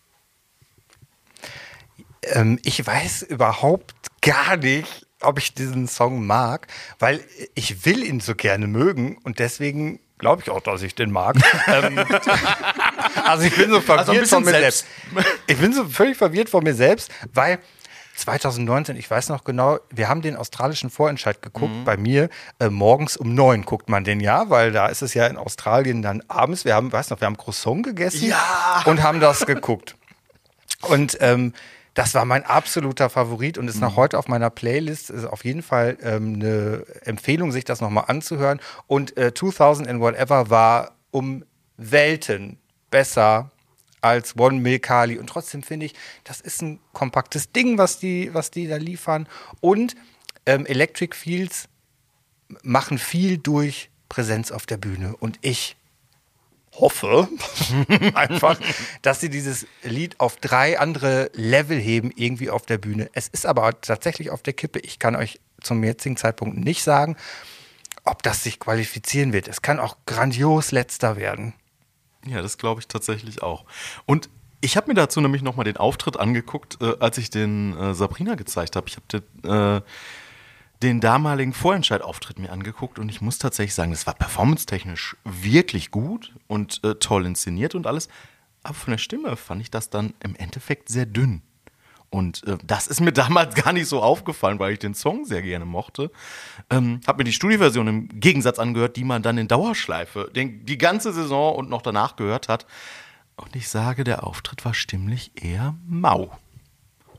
Ähm, ich weiß überhaupt gar nicht, ob ich diesen Song mag, weil ich will ihn so gerne mögen und deswegen glaube ich auch, dass ich den mag. ähm, also ich bin so verwirrt also von mir selbst. selbst. Ich bin so völlig verwirrt von mir selbst, weil zwanzig neunzehn, ich weiß noch genau, wir haben den australischen Vorentscheid geguckt, mhm. bei mir äh, morgens um neun guckt man den ja, weil da ist es ja in Australien dann abends, wir haben, weiß noch, wir haben Croissant gegessen ja. und haben das geguckt. Und ähm, das war mein absoluter Favorit und ist mhm. noch heute auf meiner Playlist. Ist auf jeden Fall ähm, eine Empfehlung, sich das nochmal anzuhören. Und äh, zweitausend and Whatever war um Welten besser als One Milkali. Und trotzdem finde ich, das ist ein kompaktes Ding, was die, was die da liefern. Und ähm, Electric Fields machen viel durch Präsenz auf der Bühne. Und ich hoffe einfach, dass sie dieses Lied auf drei andere Level heben, irgendwie auf der Bühne. Es ist aber tatsächlich auf der Kippe. Ich kann euch zum jetzigen Zeitpunkt nicht sagen, ob das sich qualifizieren wird. Es kann auch grandios letzter werden. Ja, das glaube ich tatsächlich auch. Und ich habe mir dazu nämlich nochmal den Auftritt angeguckt, äh, als ich den äh, Sabrina gezeigt habe. Ich habe den, äh, den damaligen Vorentscheidauftritt mir angeguckt und ich muss tatsächlich sagen, das war performance-technisch wirklich gut und äh, toll inszeniert und alles. Aber von der Stimme fand ich das dann im Endeffekt sehr dünn. Und äh, das ist mir damals gar nicht so aufgefallen, weil ich den Song sehr gerne mochte. Ähm, hab mir die Studioversion im Gegensatz angehört, die man dann in Dauerschleife den, die ganze Saison und noch danach gehört hat. Und ich sage, der Auftritt war stimmlich eher mau.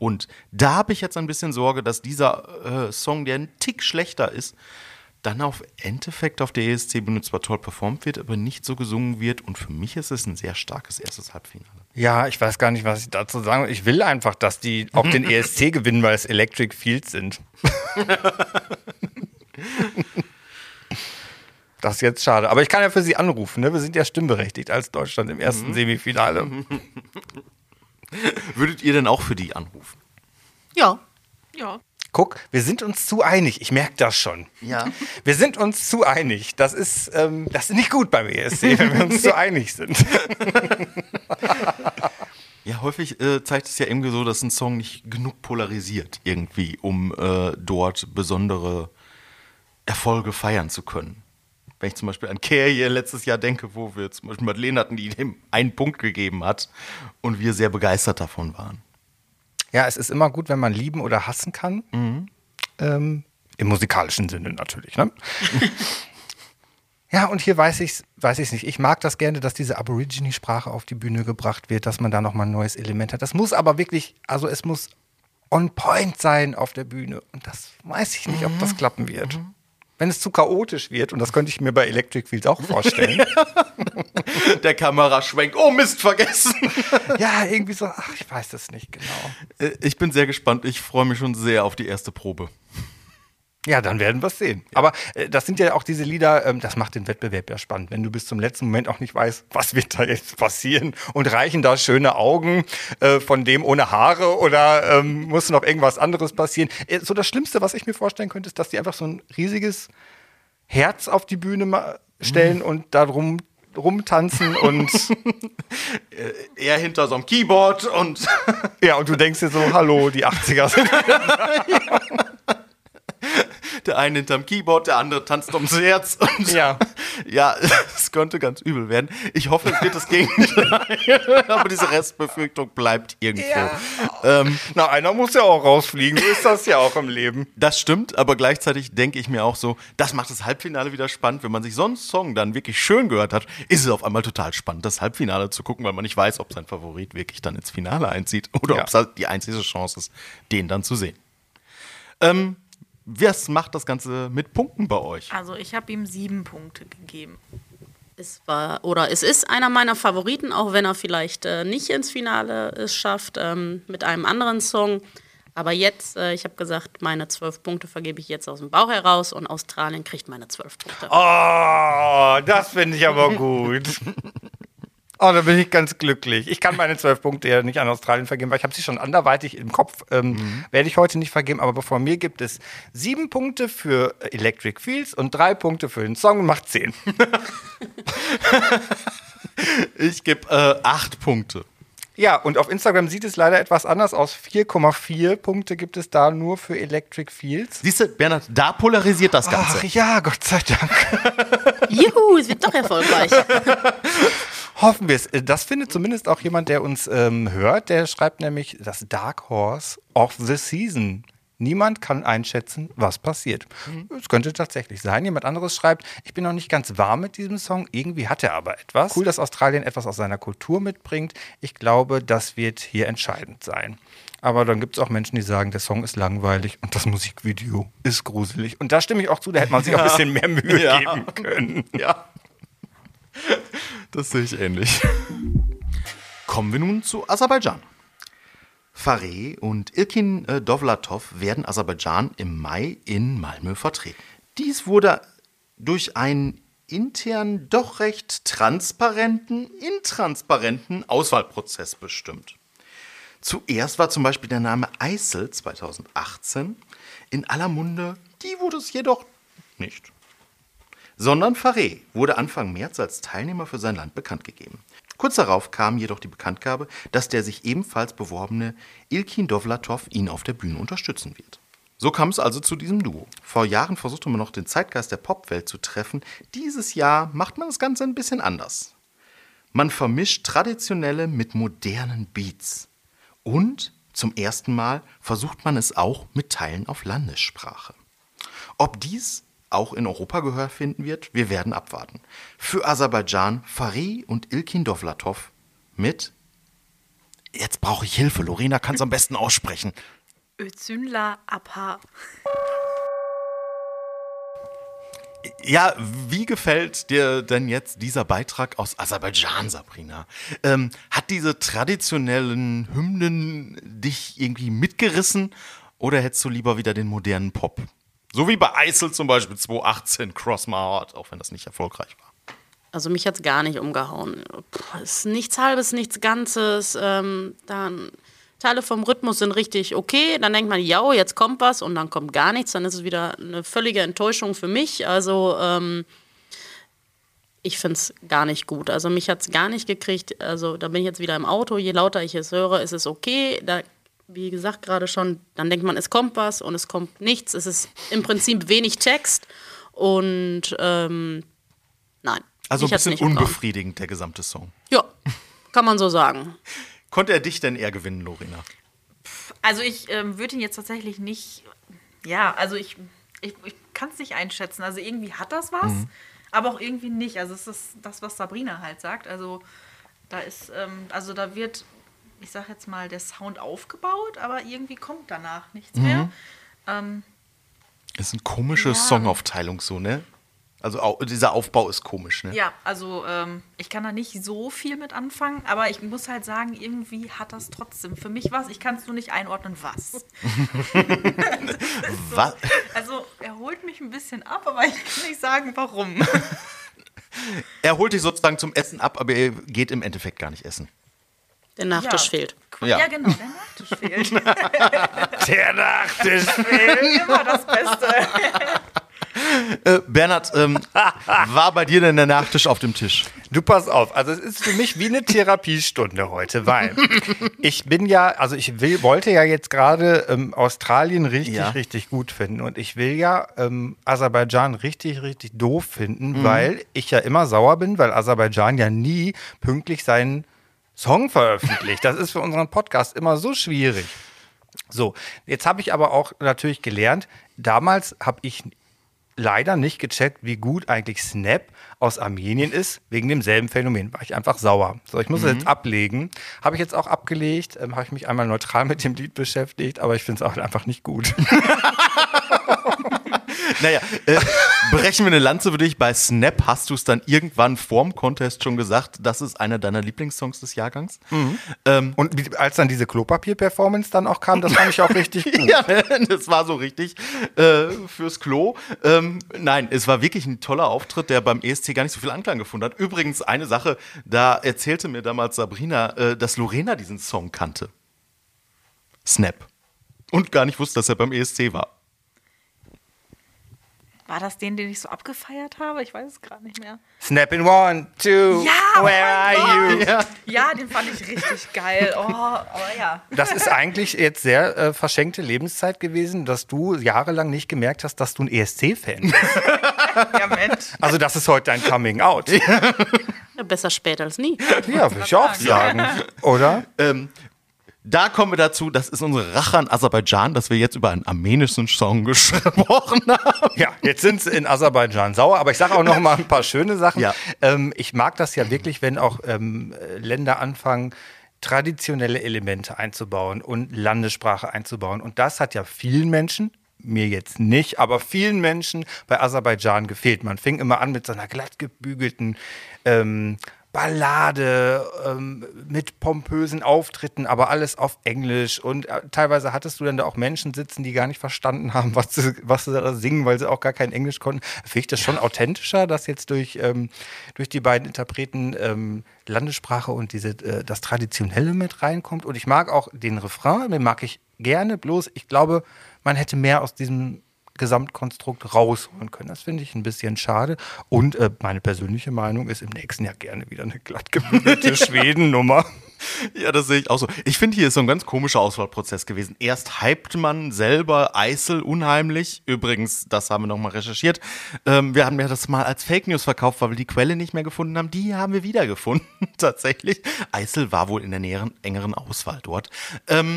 Und da habe ich jetzt ein bisschen Sorge, dass dieser äh, Song, der ein Tick schlechter ist, dann auf Endeffekt auf der E S C-Bühne zwar toll performt wird, aber nicht so gesungen wird. Und für mich ist es ein sehr starkes erstes Halbfinale. Ja, ich weiß gar nicht, was ich dazu sagen will. Ich will einfach, dass die auch den E S C gewinnen, weil es Electric Fields sind. Das ist jetzt schade. Aber ich kann ja für Sie anrufen. Ne? Wir sind ja stimmberechtigt als Deutschland im ersten mhm. Semifinale. Würdet ihr denn auch für die anrufen? Ja. Ja. Guck, wir sind uns zu einig. Ich merke das schon. Ja. Wir sind uns zu einig. Das ist, ähm, das ist nicht gut beim E S C, wenn wir uns zu einig sind. Ja, häufig äh, zeigt es ja irgendwie so, dass ein Song nicht genug polarisiert irgendwie, um äh, dort besondere Erfolge feiern zu können. Wenn ich zum Beispiel an Kerje letztes Jahr denke, wo wir zum Beispiel Madeleine hatten, die ihm einen Punkt gegeben hat und wir sehr begeistert davon waren. Ja, es ist immer gut, wenn man lieben oder hassen kann. Mhm. Ähm, im musikalischen Sinne natürlich. Ne? Ja, und hier weiß ich es weiß ich's nicht. Ich mag das gerne, dass diese Aborigine-Sprache auf die Bühne gebracht wird, dass man da nochmal ein neues Element hat. Das muss aber wirklich, also es muss on point sein auf der Bühne. Und das weiß ich nicht, ob das klappen wird. Mhm. Wenn es zu chaotisch wird, und das könnte ich mir bei Electric Fields auch vorstellen. Der Kamera schwenkt, oh Mist, vergessen. Ja, irgendwie so, ach, ich weiß das nicht genau. Ich bin sehr gespannt, ich freue mich schon sehr auf die erste Probe. Ja, dann werden wir es sehen. Ja. Aber äh, das sind ja auch diese Lieder, ähm, das macht den Wettbewerb ja spannend, wenn du bis zum letzten Moment auch nicht weißt, was wird da jetzt passieren und reichen da schöne Augen äh, von dem ohne Haare oder ähm, muss noch irgendwas anderes passieren. Äh, so das Schlimmste, was ich mir vorstellen könnte, ist, dass die einfach so ein riesiges Herz auf die Bühne ma- stellen mhm. und da rum rumtanzen und er hinter so einem Keyboard und ja, und du denkst dir so, hallo, die achtziger sind der eine hinterm Keyboard, der andere tanzt ums Herz. Und ja, ja, es könnte ganz übel werden. Ich hoffe, es wird das Gegenteil. Aber diese Restbefürchtung bleibt irgendwo. Ja. Ähm, Na, einer muss ja auch rausfliegen. So ist das ja auch im Leben. Das stimmt, aber gleichzeitig denke ich mir auch so, das macht das Halbfinale wieder spannend. Wenn man sich so einen Song dann wirklich schön gehört hat, ist es auf einmal total spannend, das Halbfinale zu gucken, weil man nicht weiß, ob sein Favorit wirklich dann ins Finale einzieht oder ja. ob es halt die einzige Chance ist, den dann zu sehen. Ähm, Was macht das Ganze mit Punkten bei euch? Also ich habe ihm sieben Punkte gegeben. Es war oder es ist einer meiner Favoriten, auch wenn er vielleicht äh, nicht ins Finale es schafft ähm, mit einem anderen Song. Aber jetzt, äh, ich habe gesagt, meine zwölf Punkte vergebe ich jetzt aus dem Bauch heraus und Australien kriegt meine zwölf Punkte. Oh, das finde ich aber gut. Oh, da bin ich ganz glücklich. Ich kann meine zwölf Punkte ja nicht an Australien vergeben, weil ich habe sie schon anderweitig im Kopf. Ähm, mhm. Werde ich heute nicht vergeben, aber von mir gibt es sieben Punkte für Electric Fields und drei Punkte für den Song und macht zehn. Ich gebe äh, acht Punkte. Ja, und auf Instagram sieht es leider etwas anders aus. vier Komma vier Punkte gibt es da nur für Electric Fields. Siehst du, Bernhard, da polarisiert das Ganze. Ach ja, Gott sei Dank. Juhu, es wird doch erfolgreich. Hoffen wir es. Das findet zumindest auch jemand, der uns ähm, hört. Der schreibt nämlich das Dark Horse of the Season. Niemand kann einschätzen, was passiert. Es mhm. könnte tatsächlich sein. Jemand anderes schreibt, ich bin noch nicht ganz warm mit diesem Song. Irgendwie hat er aber etwas. Cool, dass Australien etwas aus seiner Kultur mitbringt. Ich glaube, das wird hier entscheidend sein. Aber dann gibt es auch Menschen, die sagen, der Song ist langweilig und das Musikvideo ist gruselig. Und da stimme ich auch zu, da hätte man sich auch ein bisschen mehr Mühe ja. geben können. Ja. Das sehe ich ähnlich. Kommen wir nun zu Aserbaidschan. Fareh und Ilkin äh, Dovlatov werden Aserbaidschan im Mai in Malmö vertreten. Dies wurde durch einen intern doch recht transparenten, intransparenten Auswahlprozess bestimmt. Zuerst war zum Beispiel der Name Eisel zweitausendachtzehn in aller Munde, die wurde es jedoch nicht. Sondern Fareh wurde Anfang März als Teilnehmer für sein Land bekannt gegeben. Kurz darauf kam jedoch die Bekanntgabe, dass der sich ebenfalls beworbene Ilkin Dovlatov ihn auf der Bühne unterstützen wird. So kam es also zu diesem Duo. Vor Jahren versuchte man noch den Zeitgeist der Popwelt zu treffen. Dieses Jahr macht man das Ganze ein bisschen anders. Man vermischt traditionelle mit modernen Beats. Und zum ersten Mal versucht man es auch mit Teilen auf Landessprache. Ob dies auch in Europa Gehör finden wird, wir werden abwarten. Für Aserbaidschan Fareh und Ilkin Dovlatov mit Jetzt brauche ich Hilfe. Lorena kann es am besten aussprechen. Özünla Apa. Ja, wie gefällt dir denn jetzt dieser Beitrag aus Aserbaidschan, Sabrina? Ähm, hat diese traditionellen Hymnen dich irgendwie mitgerissen oder hättest du lieber wieder den modernen Pop? So wie bei Eisel zum Beispiel zwanzig achtzehn, Cross My Heart, auch wenn das nicht erfolgreich war. Also mich hat es gar nicht umgehauen. Es ist nichts Halbes, nichts Ganzes. Ähm, dann Teile vom Rhythmus sind richtig okay. Dann denkt man, ja, jetzt kommt was und dann kommt gar nichts. Dann ist es wieder eine völlige Enttäuschung für mich. Also ähm, ich finde es gar nicht gut. Also mich hat es gar nicht gekriegt. Also da bin ich jetzt wieder im Auto. Je lauter ich es höre, ist es okay. Da, wie gesagt, gerade schon, dann denkt man, es kommt was und es kommt nichts. Es ist im Prinzip wenig Text und ähm, nein. Also ein mich hat's bisschen nicht umgehauen. unbefriedigend, der gesamte Song. Ja, kann man so sagen. Konnte er dich denn eher gewinnen, Lorena? Also ich ähm, würde ihn jetzt tatsächlich nicht, ja, also ich, ich, ich kann es nicht einschätzen. Also irgendwie hat das was, mhm. aber auch irgendwie nicht. Also es ist das, was Sabrina halt sagt. Also da ist, ähm, also da wird, ich sag jetzt mal, der Sound aufgebaut, aber irgendwie kommt danach nichts mhm. mehr. Ähm, ist eine komische ja. Songaufteilung so, ne? Also au- dieser Aufbau ist komisch, ne? Ja, also ähm, ich kann da nicht so viel mit anfangen, aber ich muss halt sagen, irgendwie hat das trotzdem für mich was. Ich kann es nur nicht einordnen, was. Was? So, also er holt mich ein bisschen ab, aber ich kann nicht sagen, warum. Er holt dich sozusagen zum Essen ab, aber er geht im Endeffekt gar nicht essen. Der Nachtisch Ja. fehlt. Ja. Ja, genau, der Nachtisch fehlt. Der Nachtisch fehlt. Immer das Beste. Äh, Bernhard, ähm, war bei dir denn der Nachtisch auf dem Tisch? Du pass auf, also es ist für mich wie eine Therapiestunde heute, weil ich bin ja, also ich will, wollte ja jetzt gerade ähm, Australien richtig, Ja. richtig gut finden und ich will ja ähm, Aserbaidschan richtig, richtig doof finden, Mhm. weil ich ja immer sauer bin, weil Aserbaidschan ja nie pünktlich seinen Song veröffentlicht. Das ist für unseren Podcast immer so schwierig. So, jetzt habe ich aber auch natürlich gelernt, damals habe ich leider nicht gecheckt, wie gut eigentlich Snap aus Armenien ist, wegen demselben Phänomen. War ich einfach sauer. So, ich muss Mhm. es jetzt ablegen. Habe ich jetzt auch abgelegt, ähm, habe ich mich einmal neutral mit dem Lied beschäftigt, aber ich finde es auch einfach nicht gut. Naja, äh, brechen wir eine Lanze für dich. Bei Snap hast du es dann irgendwann vorm Contest schon gesagt, das ist einer deiner Lieblingssongs des Jahrgangs. Ähm, Und wie- als dann diese Klopapier-Performance dann auch kam, das fand ich auch richtig gut. ja, das war so richtig äh, fürs Klo. Ähm, nein, es war wirklich ein toller Auftritt, der beim E S C gar nicht so viel Anklang gefunden hat. Übrigens eine Sache, da erzählte mir damals Sabrina, äh, dass Lorena diesen Song kannte. Snap. Und gar nicht wusste, dass er beim E S C war. War das den, den ich so abgefeiert habe? Ich weiß es gerade nicht mehr. Snap in one, two, Ja, where oh are mein you? Ja. Ja, den fand ich richtig geil. Oh, aber ja. Das ist eigentlich jetzt sehr äh, verschenkte Lebenszeit gewesen, dass du jahrelang nicht gemerkt hast, dass du ein E S C-Fan bist. Ja, Mensch. Also das ist heute dein Coming Out. Ja, besser spät als nie. Ja, würde ich auch sagen. Oder? Ähm, da kommen wir dazu, das ist unsere Rache an Aserbaidschan, dass wir jetzt über einen armenischen Song gesprochen haben. Ja, jetzt sind sie in Aserbaidschan sauer, aber ich sage auch noch mal ein paar schöne Sachen. Ja. Ähm, ich mag das ja wirklich, wenn auch ähm, Länder anfangen, traditionelle Elemente einzubauen und Landessprache einzubauen. Und das hat ja vielen Menschen, mir jetzt nicht, aber vielen Menschen bei Aserbaidschan gefehlt. Man fing immer an mit so einer glatt gebügelten ähm, Ballade ähm, mit pompösen Auftritten, aber alles auf Englisch. Und äh, teilweise hattest du dann da auch Menschen sitzen, die gar nicht verstanden haben, was sie, was sie da singen, weil sie auch gar kein Englisch konnten. Finde ich das schon authentischer, dass jetzt durch, ähm, durch die beiden Interpreten ähm, Landessprache und diese, äh, das Traditionelle mit reinkommt. Und ich mag auch den Refrain, den mag ich gerne, bloß ich glaube, man hätte mehr aus diesem Gesamtkonstrukt rausholen können. Das finde ich ein bisschen schade. Und äh, meine persönliche Meinung ist im nächsten Jahr gerne wieder eine glatt gebügelte Schweden-Nummer. Ja, das sehe ich auch so. Ich finde, hier ist so ein ganz komischer Auswahlprozess gewesen. Erst hypt man selber Eisel unheimlich. Übrigens, das haben wir nochmal recherchiert. Ähm, wir haben ja das mal als Fake News verkauft, weil wir die Quelle nicht mehr gefunden haben. Die haben wir wiedergefunden, tatsächlich. Eisel war wohl in der näheren, engeren Auswahl dort. Ähm,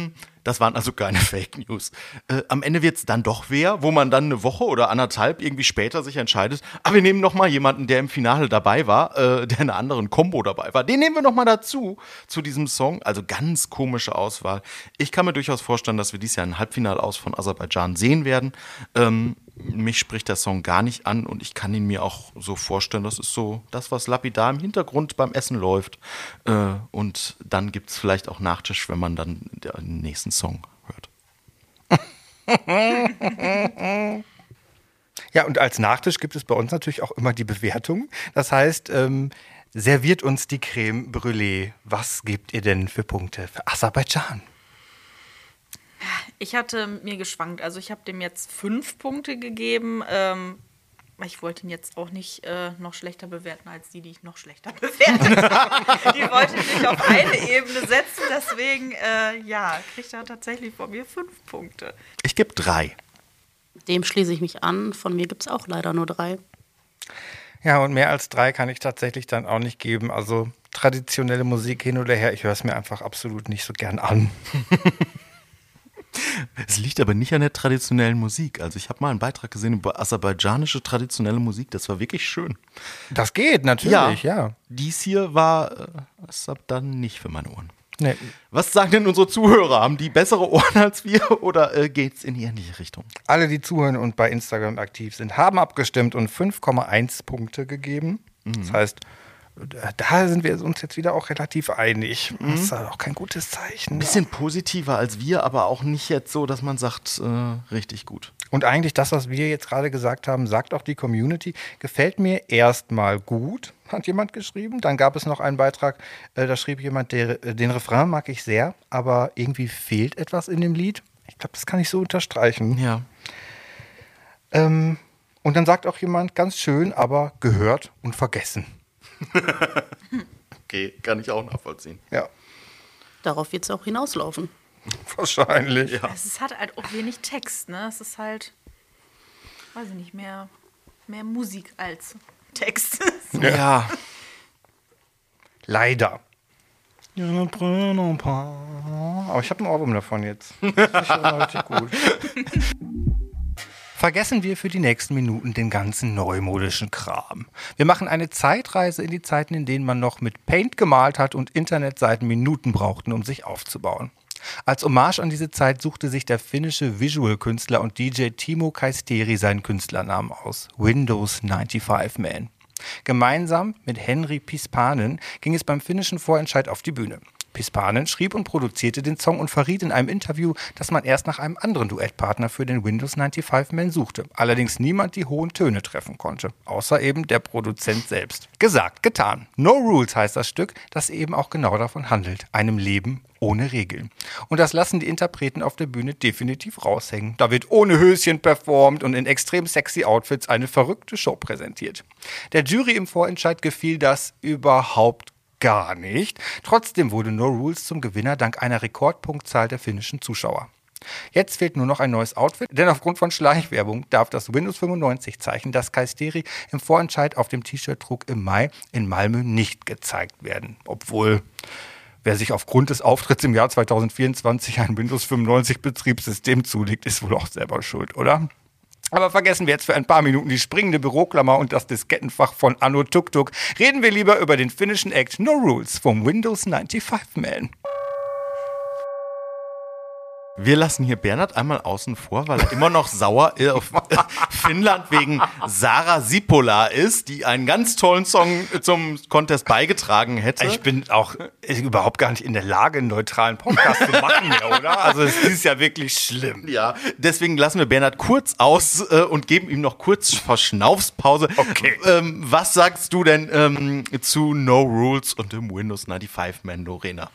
Das waren also keine Fake News. Äh, am Ende wird es dann doch wer, wo man dann eine Woche oder anderthalb irgendwie später sich entscheidet, ah, wir nehmen noch mal jemanden, der im Finale dabei war, äh, der in einer anderen Combo dabei war. Den nehmen wir noch mal dazu, zu diesem Song. Also ganz komische Auswahl. Ich kann mir durchaus vorstellen, dass wir dieses Jahr ein Halbfinale aus von Aserbaidschan sehen werden. Ähm, mich spricht der Song gar nicht an und ich kann ihn mir auch so vorstellen, das ist so das, was lapidar im Hintergrund beim Essen läuft. Äh, und dann gibt es vielleicht auch Nachtisch, wenn man dann den nächsten Song hört. Ja, und als Nachtisch gibt es bei uns natürlich auch immer die Bewertung. Das heißt, ähm, serviert uns die Creme Brûlée. Was gebt ihr denn für Punkte für Aserbaidschan? Ich hatte mir geschwankt. Also ich habe dem jetzt fünf Punkte gegeben. Ähm, ich wollte ihn jetzt auch nicht äh, noch schlechter bewerten als die, die ich noch schlechter bewertet habe. Die wollte ich nicht auf eine Ebene setzen. Deswegen, äh, ja, kriegt er tatsächlich von mir fünf Punkte. Ich gebe drei. Dem schließe ich mich an. Von mir gibt es auch leider nur drei. Ja, und mehr als drei kann ich tatsächlich dann auch nicht geben. Also traditionelle Musik hin oder her, ich höre es mir einfach absolut nicht so gern an. Es liegt aber nicht an der traditionellen Musik. Also ich habe mal einen Beitrag gesehen über aserbaidschanische traditionelle Musik. Das war wirklich schön. Das geht natürlich, ja. ja. Dies hier war äh, das dann nicht für meine Ohren. Nee. Was sagen denn unsere Zuhörer? Haben die bessere Ohren als wir oder äh, geht's in die ähnliche Richtung? Alle, die zuhören und bei Instagram aktiv sind, haben abgestimmt und fünf Komma eins Punkte gegeben. Mhm. Das heißt, da sind wir uns jetzt wieder auch relativ einig. Das ist auch kein gutes Zeichen. Ein bisschen positiver als wir, aber auch nicht jetzt so, dass man sagt, äh, richtig gut. Und eigentlich das, was wir jetzt gerade gesagt haben, sagt auch die Community, gefällt mir erstmal gut, hat jemand geschrieben. Dann gab es noch einen Beitrag, äh, da schrieb jemand, der, den Refrain mag ich sehr, aber irgendwie fehlt etwas in dem Lied. Ich glaube, das kann ich so unterstreichen. Ja. Ähm, und dann sagt auch jemand, ganz schön, aber gehört und vergessen. Okay, kann ich auch nachvollziehen. Ja. Darauf wird es auch hinauslaufen. Wahrscheinlich. Ja. Es hat halt auch wenig Text, ne? Es ist halt, weiß ich nicht, mehr, mehr Musik als Text. Ja. ja. Leider. Aber ich habe ein Album davon jetzt. Das ist schon richtig gut. Vergessen wir für die nächsten Minuten den ganzen neumodischen Kram. Wir machen eine Zeitreise in die Zeiten, in denen man noch mit Paint gemalt hat und Internetseiten Minuten brauchten, um sich aufzubauen. Als Hommage an diese Zeit suchte sich der finnische Visual-Künstler und D J Timo Kaisteri seinen Künstlernamen aus: Windows fünfundneunzig Man. Gemeinsam mit Henri Pispanen ging es beim finnischen Vorentscheid auf die Bühne. Pispanen schrieb und produzierte den Song und verriet in einem Interview, dass man erst nach einem anderen Duettpartner für den Windows fünfundneunzig Man suchte. Allerdings niemand die hohen Töne treffen konnte, außer eben der Produzent selbst. Gesagt, getan. No Rules heißt das Stück, das eben auch genau davon handelt. Einem Leben ohne Regeln. Und das lassen die Interpreten auf der Bühne definitiv raushängen. Da wird ohne Höschen performt und in extrem sexy Outfits eine verrückte Show präsentiert. Der Jury im Vorentscheid gefiel das überhaupt gar nicht. Trotzdem wurde No Rules zum Gewinner dank einer Rekordpunktzahl der finnischen Zuschauer. Jetzt fehlt nur noch ein neues Outfit, denn aufgrund von Schleichwerbung darf das Windows fünfundneunzig-Zeichen, das Kaisteri im Vorentscheid auf dem T-Shirt trug, im Mai in Malmö nicht gezeigt werden. Obwohl, wer sich aufgrund des Auftritts im Jahr zweitausendvierundzwanzig ein Windows fünfundneunzig-Betriebssystem zulegt, ist wohl auch selber schuld, oder? Aber vergessen wir jetzt für ein paar Minuten die springende Büroklammer und das Diskettenfach von Anno Tuk Tuk. Reden wir lieber über den finnischen Act No Rules vom Windows fünfundneunzig Man. Wir lassen hier Bernhard einmal außen vor, weil er immer noch sauer auf Finnland wegen Sara Sipola ist, die einen ganz tollen Song zum Contest beigetragen hätte. Ich bin auch überhaupt gar nicht in der Lage, einen neutralen Podcast zu machen mehr, oder? Also es ist ja wirklich schlimm. Ja, deswegen lassen wir Bernhard kurz aus äh, und geben ihm noch kurz Verschnaufspause. Okay. Ähm, was sagst du denn ähm, zu No Rules und dem Windows fünfundneunzig Man, Lorena?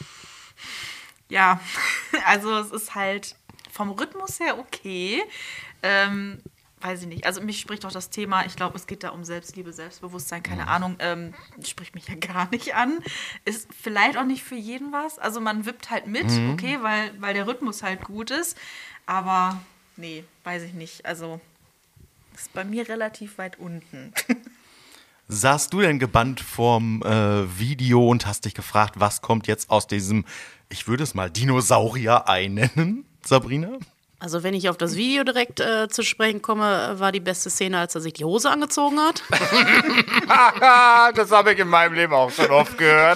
Ja, also es ist halt vom Rhythmus her okay. Ähm, weiß ich nicht. Also mich spricht auch das Thema, ich glaube, es geht da um Selbstliebe, Selbstbewusstsein, keine Ahnung, ähm, spricht mich ja gar nicht an. Ist vielleicht auch nicht für jeden was. Also man wippt halt mit, mhm. okay, weil, weil der Rhythmus halt gut ist. Aber nee, weiß ich nicht. Also ist bei mir relativ weit unten. Saßt du denn gebannt vorm äh, Video und hast dich gefragt, was kommt jetzt aus diesem, ich würde es mal Dinosaurier-Ei nennen, Sabrina? Also wenn ich auf das Video direkt äh, zu sprechen komme, war die beste Szene, als er sich die Hose angezogen hat. Das habe ich in meinem Leben auch schon oft gehört.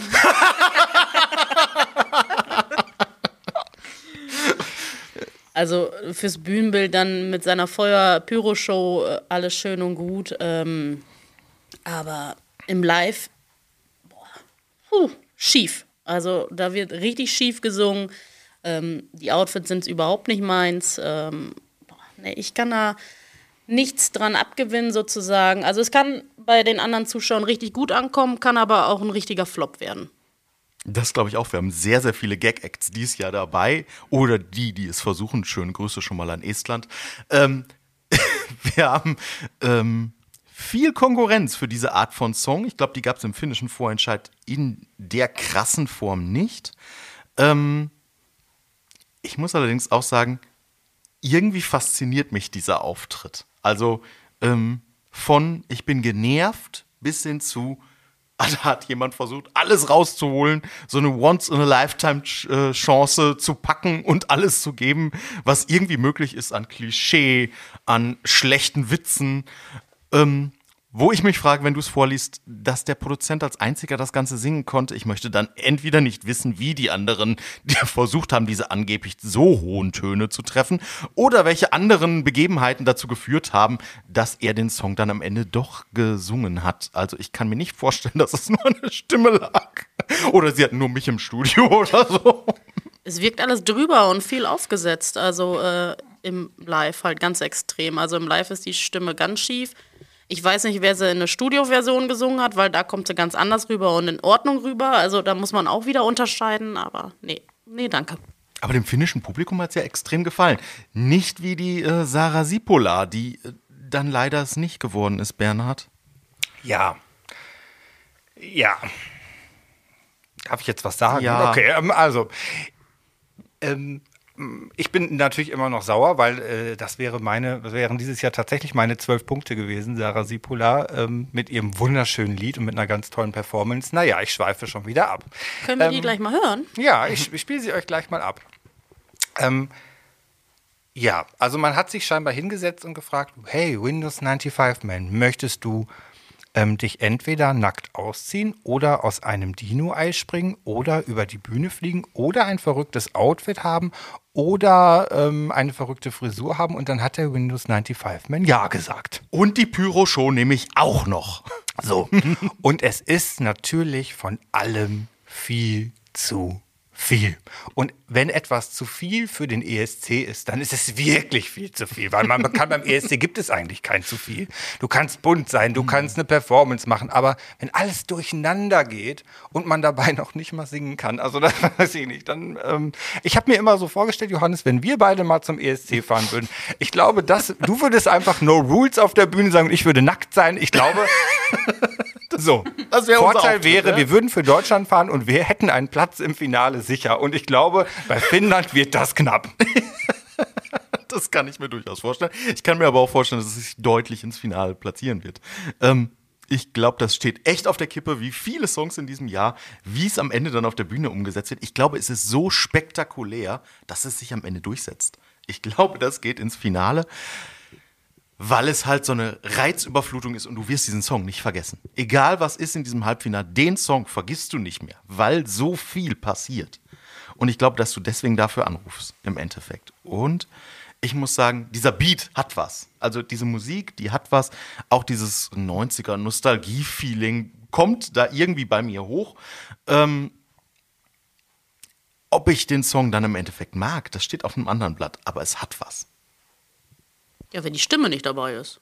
Also fürs Bühnenbild dann mit seiner Feuer-Pyro-Show äh, alles schön und gut. Ähm, aber im Live, boah, puh, schief. Also da wird richtig schief gesungen. Ähm, die Outfits sind überhaupt nicht meins. Ähm, boah, nee, ich kann da nichts dran abgewinnen sozusagen. Also es kann bei den anderen Zuschauern richtig gut ankommen, kann aber auch ein richtiger Flop werden. Das glaube ich auch. Wir haben sehr, sehr viele Gag-Acts dieses Jahr dabei. Oder die, die es versuchen. Schöne Grüße schon mal an Estland. Ähm, wir haben ähm, viel Konkurrenz für diese Art von Song. Ich glaube, die gab es im finnischen Vorentscheid in der krassen Form nicht. Ähm, ich muss allerdings auch sagen, irgendwie fasziniert mich dieser Auftritt. Also ähm, von ich bin genervt bis hin zu da hat jemand versucht, alles rauszuholen, so eine Once-in-a-Lifetime-Chance zu packen und alles zu geben, was irgendwie möglich ist an Klischee, an schlechten Witzen. Ähm, wo ich mich frage, wenn du es vorliest, dass der Produzent als einziger das Ganze singen konnte, ich möchte dann entweder nicht wissen, wie die anderen, die versucht haben, diese angeblich so hohen Töne zu treffen, oder welche anderen Begebenheiten dazu geführt haben, dass er den Song dann am Ende doch gesungen hat. Also ich kann mir nicht vorstellen, dass es nur an der Stimme lag. Oder sie hatten nur mich im Studio oder so. Es wirkt alles drüber und viel aufgesetzt. Also äh, im Live halt ganz extrem. Also im Live ist die Stimme ganz schief. Ich weiß nicht, wer sie in der Studioversion gesungen hat, weil da kommt sie ganz anders rüber und in Ordnung rüber. Also da muss man auch wieder unterscheiden, aber nee, nee, danke. Aber dem finnischen Publikum hat es ja extrem gefallen. Nicht wie die äh, Sarah Sipola, die äh, dann leider es nicht geworden ist, Bernhard. Ja. Ja. Darf ich jetzt was sagen? Ja. Okay, ähm, also, ähm, ich bin natürlich immer noch sauer, weil äh, das wäre meine, das wären dieses Jahr tatsächlich meine zwölf Punkte gewesen, Sarah Sipola, ähm, mit ihrem wunderschönen Lied und mit einer ganz tollen Performance. Naja, ich schweife schon wieder ab. Können wir ähm, die gleich mal hören? Ja, ich, ich spiele sie euch gleich mal ab. Ähm, ja, also man hat sich scheinbar hingesetzt und gefragt, hey, Windows fünfundneunzig Man, möchtest du ähm, dich entweder nackt ausziehen oder aus einem Dino-Ei springen oder über die Bühne fliegen oder ein verrücktes Outfit haben oder ähm, eine verrückte Frisur haben? Und dann hat der Windows fünfundneunzig Man ja gesagt. Und die Pyro-Show nehme ich auch noch. So. Und es ist natürlich von allem viel zu viel. Und wenn etwas zu viel für den E S C ist, dann ist es wirklich viel zu viel, weil man kann beim E S C gibt es eigentlich kein zu viel. Du kannst bunt sein, du kannst eine Performance machen, aber wenn alles durcheinander geht und man dabei noch nicht mal singen kann, also das weiß ich nicht, dann, ähm, ich habe mir immer so vorgestellt, Johannes, wenn wir beide mal zum E S C fahren würden, ich glaube, dass, du würdest einfach No Rules auf der Bühne sagen und ich würde nackt sein, ich glaube, so, Das wär unser Vorteil Auftritt, wäre, ne? wir würden für Deutschland fahren und wir hätten einen Platz im Finale sicher. Und ich glaube, bei Finnland wird das knapp. Das kann ich mir durchaus vorstellen. Ich kann mir aber auch vorstellen, dass es sich deutlich ins Finale platzieren wird. Ähm, ich glaube, das steht echt auf der Kippe, wie viele Songs in diesem Jahr, wie es am Ende dann auf der Bühne umgesetzt wird. Ich glaube, es ist so spektakulär, dass es sich am Ende durchsetzt. Ich glaube, das geht ins Finale, weil es halt so eine Reizüberflutung ist und du wirst diesen Song nicht vergessen. Egal was ist in diesem Halbfinale, den Song vergisst du nicht mehr, weil so viel passiert. Und ich glaube, dass du deswegen dafür anrufst, im Endeffekt. Und ich muss sagen, dieser Beat hat was. Also diese Musik, die hat was. Auch dieses neunziger Nostalgie-Feeling kommt da irgendwie bei mir hoch. Ähm, ob ich den Song dann im Endeffekt mag, das steht auf einem anderen Blatt. Aber es hat was. Ja, wenn die Stimme nicht dabei ist.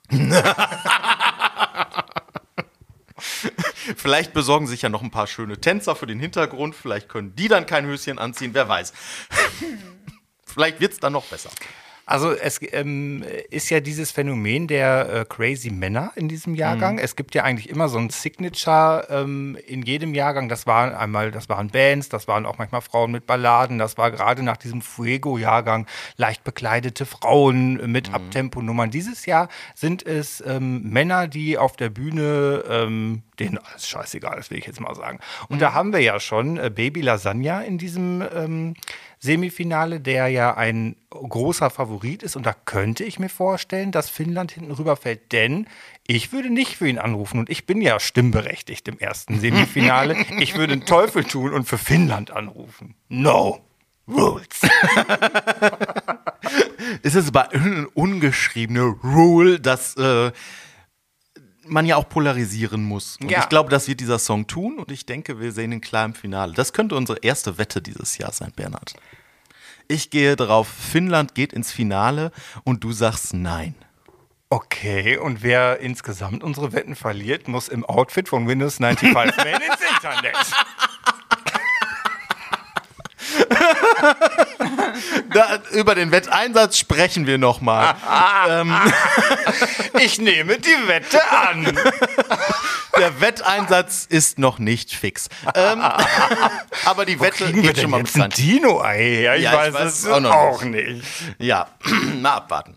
Vielleicht besorgen sich ja noch ein paar schöne Tänzer für den Hintergrund. Vielleicht können die dann kein Höschen anziehen, wer weiß. Vielleicht wird es dann noch besser. Also es ähm, ist ja dieses Phänomen der äh, Crazy Männer in diesem Jahrgang. Mhm. Es gibt ja eigentlich immer so ein Signature ähm, in jedem Jahrgang. Das waren einmal, das waren Bands, das waren auch manchmal Frauen mit Balladen. Das war gerade nach diesem Fuego-Jahrgang leicht bekleidete Frauen mit mhm. Abtempo-Nummern. Dieses Jahr sind es ähm, Männer, die auf der Bühne, ähm, denen alles scheißegal ist, will ich jetzt mal sagen. Und mhm. da haben wir ja schon äh, Baby Lasagna in diesem ähm, Semifinale, der ja ein großer Favorit ist. Und da könnte ich mir vorstellen, dass Finnland hinten rüberfällt. Denn ich würde nicht für ihn anrufen. Und ich bin ja stimmberechtigt im ersten Semifinale. Ich würde den Teufel tun und für Finnland anrufen. No rules. Ist es aber eine ungeschriebene Rule, dass äh, man ja auch polarisieren muss. Und ja. ich glaube, das wird dieser Song tun. Und ich denke, wir sehen ihn klar im Finale. Das könnte unsere erste Wette dieses Jahr sein, Bernhard. Ich gehe darauf, Finnland geht ins Finale und du sagst nein. Okay, und wer insgesamt unsere Wetten verliert, muss im Outfit von Windows fünfundneunzig Man ins Internet. Da, über den Wetteinsatz sprechen wir nochmal. ähm. Ich nehme die Wette an. Der Wetteinsatz ist noch nicht fix. Ähm, aber die Wo Wette kriegen wir geht denn schon mal jetzt ein bekannt. Dino-Ei her? Ich, Ja, weiß ich weiß es auch noch auch nicht. Ja, mal abwarten.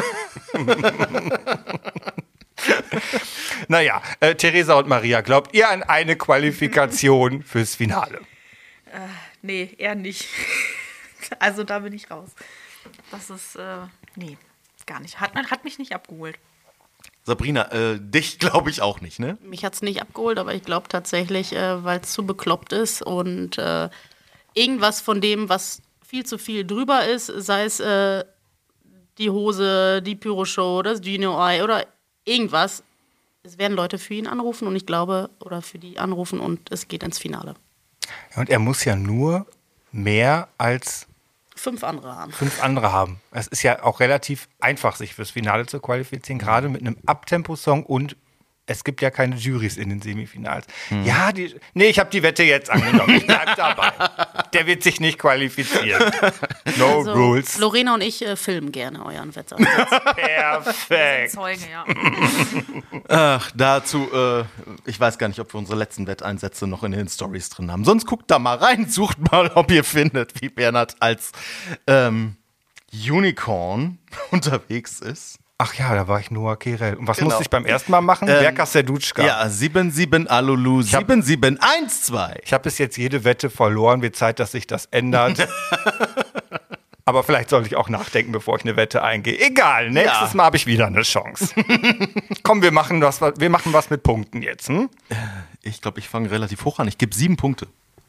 Naja, äh, Theresa und Maria, glaubt ihr an eine Qualifikation fürs Finale? Äh, nee, eher nicht. Also da bin ich raus. Das ist, äh, nee, gar nicht. Hat, hat mich nicht abgeholt. Sabrina, äh, dich glaube ich auch nicht, ne? Mich hat es nicht abgeholt, aber ich glaube tatsächlich, äh, weil es zu bekloppt ist und äh, irgendwas von dem, was viel zu viel drüber ist, sei es äh, die Hose, die Pyro-Show, das Dino-Ei oder irgendwas, es werden Leute für ihn anrufen und ich glaube, oder für die anrufen und es geht ins Finale. Und er muss ja nur mehr als Fünf andere haben. fünf andere haben. Es ist ja auch relativ einfach, sich fürs Finale zu qualifizieren, gerade mit einem Abtempo-Song und es gibt ja keine Jurys in den Semifinals. Hm. Ja, die, nee, ich habe die Wette jetzt angenommen. Ich bleib dabei. Der wird sich nicht qualifizieren. No also, rules. Lorena und ich äh, filmen gerne euren Wetteinsatz. Perfekt. Zeuge, ja. Ach, dazu, äh, ich weiß gar nicht, ob wir unsere letzten Wetteinsätze noch in den Stories drin haben. Sonst guckt da mal rein, sucht mal, ob ihr findet, wie Bernhard als ähm, Unicorn unterwegs ist. Ach ja, da war ich Noah Kirel. Und was Genau. musste ich beim ersten Mal machen? Ähm, Berka Serduchka. Ja, sieben sieben Alulu, hab- sieben sieben eins zwei. Ich habe bis jetzt jede Wette verloren. Wird Zeit, dass sich das ändert. Aber vielleicht sollte ich auch nachdenken, bevor ich eine Wette eingehe. Egal, nächstes Ja. Mal habe ich wieder eine Chance. Komm, wir machen, was, wir machen was mit Punkten jetzt. Hm? Ich glaube, ich fange relativ hoch an. Ich gebe sieben Punkte.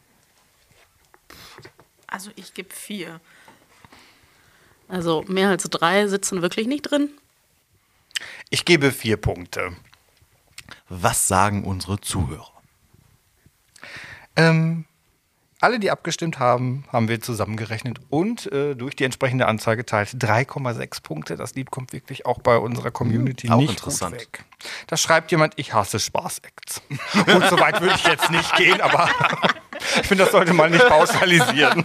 Also ich gebe vier. Also mehr als drei sitzen wirklich nicht drin. Ich gebe vier Punkte. Was sagen unsere Zuhörer? Ähm, alle, die abgestimmt haben, haben wir zusammengerechnet und äh, durch die entsprechende Anzahl geteilt. drei Komma sechs Punkte. Das Lied kommt wirklich auch bei unserer Community Auch nicht interessant. gut weg. Da schreibt jemand, ich hasse Spaß-Acts. Gut, so weit würde ich jetzt nicht gehen, aber ich finde, das sollte man nicht pauschalisieren.